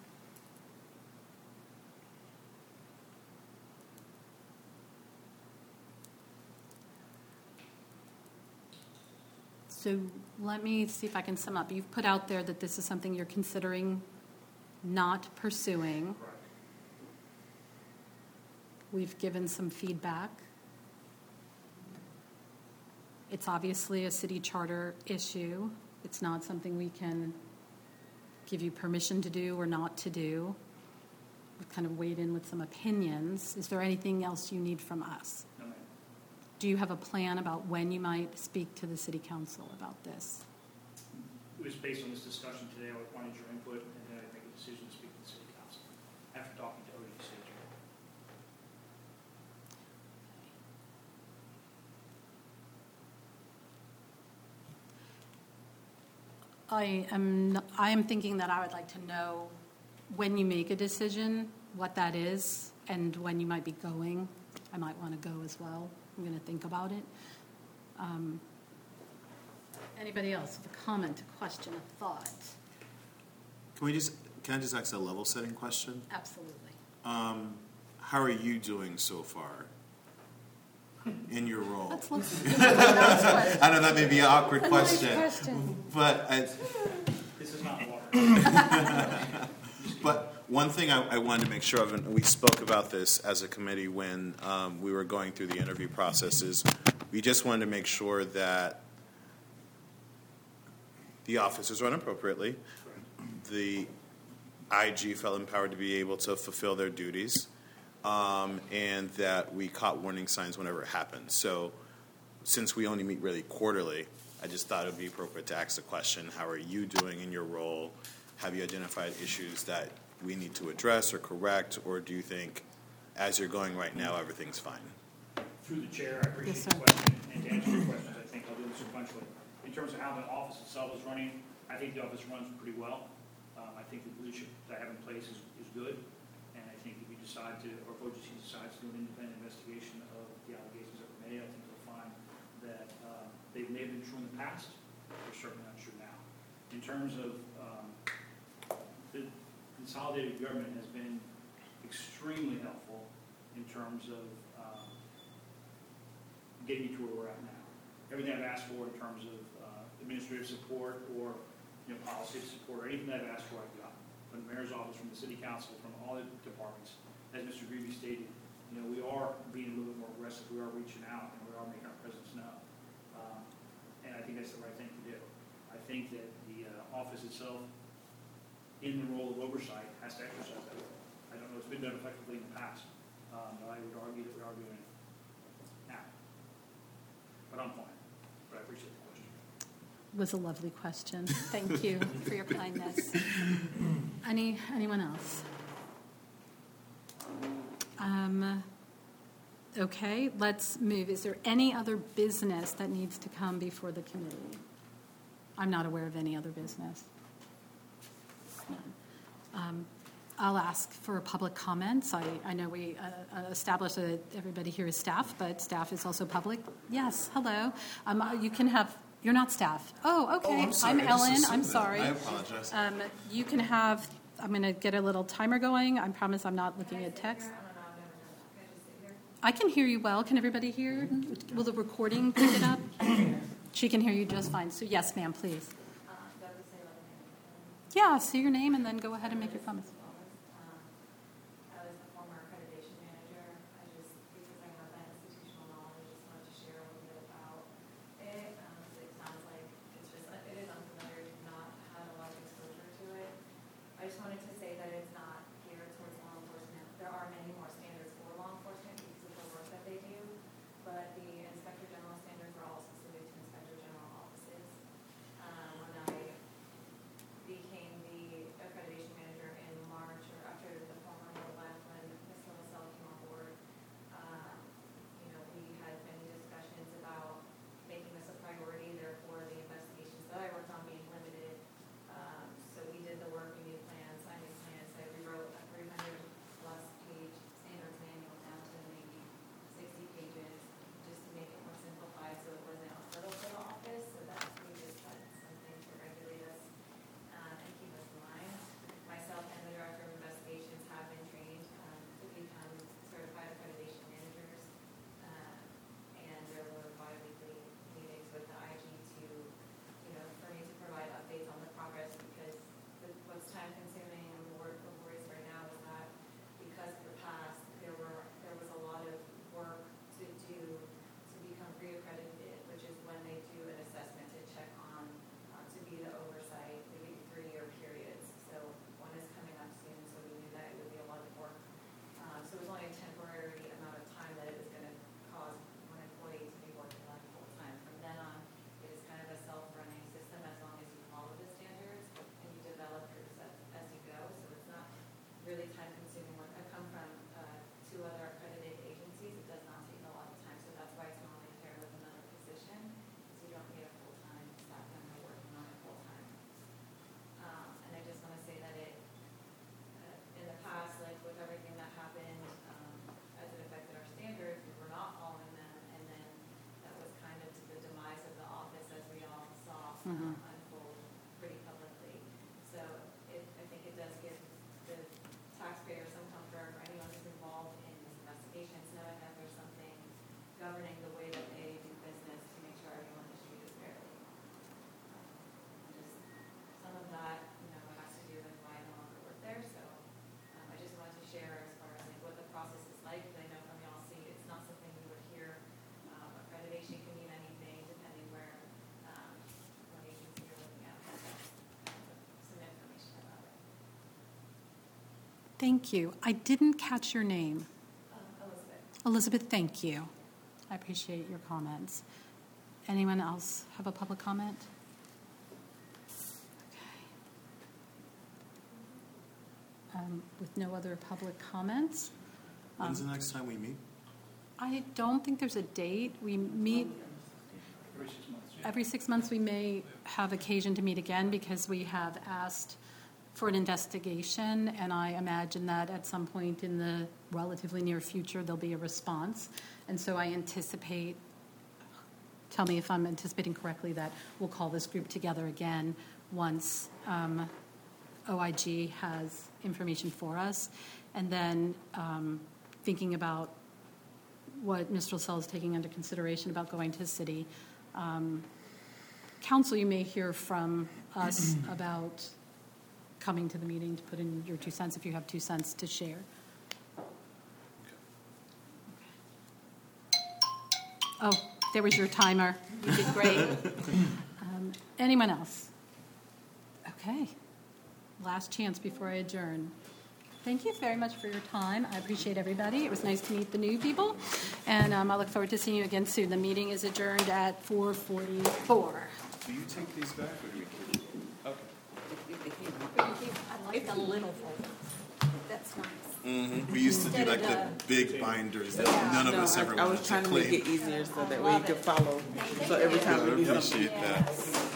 Speaker 5: So let me see if I can sum up. You've put out there that this is something you're considering not pursuing.
Speaker 2: Correct.
Speaker 5: We've given some feedback. It's obviously a city charter issue. It's not something we can give you permission to do or not to do. We've kind of weighed in with some opinions. Is there anything else you need from us?
Speaker 2: No, ma'am.
Speaker 5: Do you have a plan about when you might speak to the city council about this?
Speaker 2: It was based on this discussion today. I wanted your input, and then I'd make a decision to speak to the city council after talking to O D C.
Speaker 5: I am, I am thinking that I would like to know when you make a decision, what that is, and when you might be going. I might want to go as well. I'm going to think about it. Um, Anybody else with a comment, a question, a thought?
Speaker 1: Can we just, can I just ask a level setting question?
Speaker 5: Absolutely.
Speaker 1: Um, how are you doing so far in your role?
Speaker 5: Let's look. Nice question.
Speaker 1: I know that may be an awkward
Speaker 5: That's a nice
Speaker 1: question,
Speaker 5: question.
Speaker 1: but I,
Speaker 2: This is not water.
Speaker 1: but one thing I, I wanted to make sure of, and we spoke about this as a committee when um, we were going through the interview process, is we just wanted to make sure that the officers run appropriately, the I G felt empowered to be able to fulfill their duties, um, and that we caught warning signs whenever it happened. So since we only meet really quarterly, I just thought it would be appropriate to ask the question, how are you doing in your role? Have you identified issues that we need to address or correct, or do you think as you're going right now, everything's fine?
Speaker 2: Through the chair, I appreciate
Speaker 5: Yes,
Speaker 2: the
Speaker 5: sir.
Speaker 2: question, and to answer your questions, I think I'll do them sequentially. In terms of how the office itself is running, I think the office runs pretty well. Um, I think the leadership that I have in place is, is good, and I think if we decide to, or if O G C decides to do an independent investigation of the allegations that were made, I think they'll find that uh, they may have been true in the past, they're certainly not true now. In terms of um, the consolidated government has been extremely helpful in terms of um, getting you to where we're at now. Everything I've asked for in terms of uh, administrative support or you know, policy support, or anything that I've asked for, I've got. From the mayor's office, from the city council, from all the departments. As Mister Greavy stated, you know, we are being a little bit more aggressive. We are reaching out, and we are making our presence known. Um, and I I think that's the right thing to do. I think that the uh, office itself, in the role of oversight, has to exercise that role. I don't know, it's been done effectively in the past, um, but I would argue that we are doing it now. But I'm fine, but I appreciate the question.
Speaker 5: Was a lovely question. Thank you for your kindness. Any anyone else? Um, okay, let's move. Is there any other business that needs to come before the committee? I'm not aware of any other business. None. Um, I'll ask for public comments. I, I know we uh, established that everybody here is staff, but staff is also public. Yes, hello. Um, you can have. You're not staff. Oh, okay.
Speaker 1: Oh, I'm sorry. I just
Speaker 5: Ellen. I'm
Speaker 1: assumed that.
Speaker 5: sorry.
Speaker 1: I apologize.
Speaker 5: Um, you can have. I'm going to get a little timer going. I promise I'm not looking at text. I can hear you well. Can everybody hear? Will the recording pick it up? She can hear you just fine. So yes, ma'am, please. Yeah, say your name and then go ahead and make your comments.
Speaker 12: I was the former accreditation manager. I just, because I have that institutional knowledge, just wanted to share a little bit about it. Um, it sounds like it's just, it is unfamiliar, to not had a lot of exposure to it. I just wanted to say that it's not geared towards law enforcement. There are many more standards for law enforcement because of the work that they do, but the Inspector General standards are all specific to Inspector General offices. Um, when I became the accreditation manager in March, or after the former role left, when Mister Lascelles came on board, um, you know, we had many discussions about making this a priority, therefore the investigations that I worked on being limited. Um, so we did the work, we made plans, I made plans, I rewrote a three hundred plus page standards manual down to maybe sixty pages, just to make it more simplified so it wasn't a hurdle for the office, so that we just had something to regulate us um, and keep us in line. Myself and the Director of Investigations have been trained um, to become certified accreditation managers, um, and there were bi-weekly meetings with the I G to, you know, for me to provide updates on the progress, because the, what's time consuming and more laborious right now is that because of the past, there were there was a lot of work to do to become pre-accredited, which is when they do an assessment to check on uh, to be the oversight. They give you three-year periods, so one is coming up soon, so we knew that it would be a lot of work. Um, so it was only a temporary amount of time that it was going to cause one employee to be working on full time. From then on, it is kind of a self-running system as long as you follow the standards and you develop yours as, as you go. So it's not really time-consuming work. I come from uh, two other accredited agencies. It does not take a lot of time, so that's why it's normally paired with another position, because you don't need a full-time staff member working on it full-time. Um, and I just want to say that it, uh, in the past, like with everything that happened, um, as it affected our standards, we were not following them, and then that was kind of to the demise of the office, as we all saw um, unfold pretty publicly. So it, I think it does give the taxpayer some comfort, or anyone who's involved in these investigations, knowing that there's something governing the way that they do business to make sure everyone is treated fairly. Um, just some of that, you know, has to do with why I no longer work there. So um, I just wanted to share as far as like what the process is like, because I know from y'all see it's not something you would hear. Um, accreditation can mean anything depending where um, what agency you're looking at. So, some information about it.
Speaker 5: Thank you. I didn't catch your name.
Speaker 12: Um, Elizabeth.
Speaker 5: Elizabeth, thank you. I appreciate your comments. Anyone else have a public comment? Okay. Um, with no other public comments,
Speaker 1: When's
Speaker 5: um,
Speaker 1: the next time we meet?
Speaker 5: I don't think there's a date. We meet
Speaker 2: Every six months. yeah.
Speaker 5: every six months. We may have occasion to meet again because we have asked for an investigation, and I imagine that at some point in the relatively near future there'll be a response. And so I anticipate, tell me if I'm anticipating correctly, that we'll call this group together again once um, O I G has information for us. And then um, thinking about what Mister Lascelles is taking under consideration about going to city um, council, you may hear from us about coming to the meeting to put in your two cents if you have two cents to share. Oh, There was your timer. You did great. Um, anyone else? Okay. Last chance before I adjourn. Thank you very much for your time. I appreciate everybody. It was nice to meet the new people. And um, I look forward to seeing you again soon. The meeting is adjourned at four forty-four.
Speaker 1: Do you take these back or do we keep them? Okay.
Speaker 7: I like the little folder. That's nice.
Speaker 1: Mm-hmm. We used to do like the big binders that none of
Speaker 6: No,
Speaker 1: us
Speaker 6: I,
Speaker 1: ever
Speaker 6: I
Speaker 1: wanted
Speaker 6: was
Speaker 1: to
Speaker 6: trying to make
Speaker 1: clean.
Speaker 6: it easier so that way you could follow. So every time we do something.
Speaker 1: Appreciate that.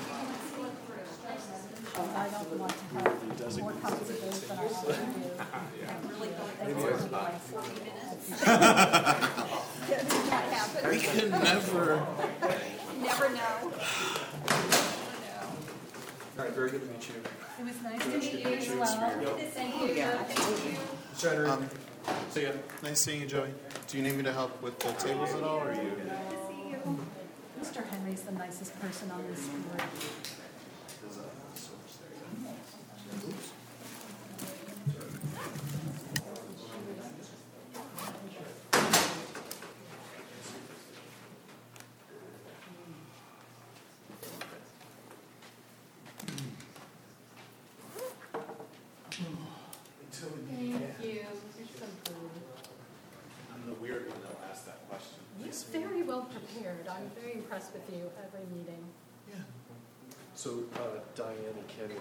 Speaker 5: I don't want to have more copies of those than I already do.
Speaker 7: I really thought that was going to be like forty minutes. That did not happen.
Speaker 1: We can never.
Speaker 7: Never know.
Speaker 3: All right, very good to meet you.
Speaker 5: It was nice to meet you as well.
Speaker 7: Thank you.
Speaker 1: Um, see ya. Nice seeing you, Joey. Do you need me to help with the tables at all, or are you?
Speaker 5: Mister Henry's the nicest person on this board. Thank you. You're so good.
Speaker 1: I'm the weird one that asked that question.
Speaker 5: You're very well prepared. I'm very impressed with you every meeting.
Speaker 3: So uh, Diane and Kenny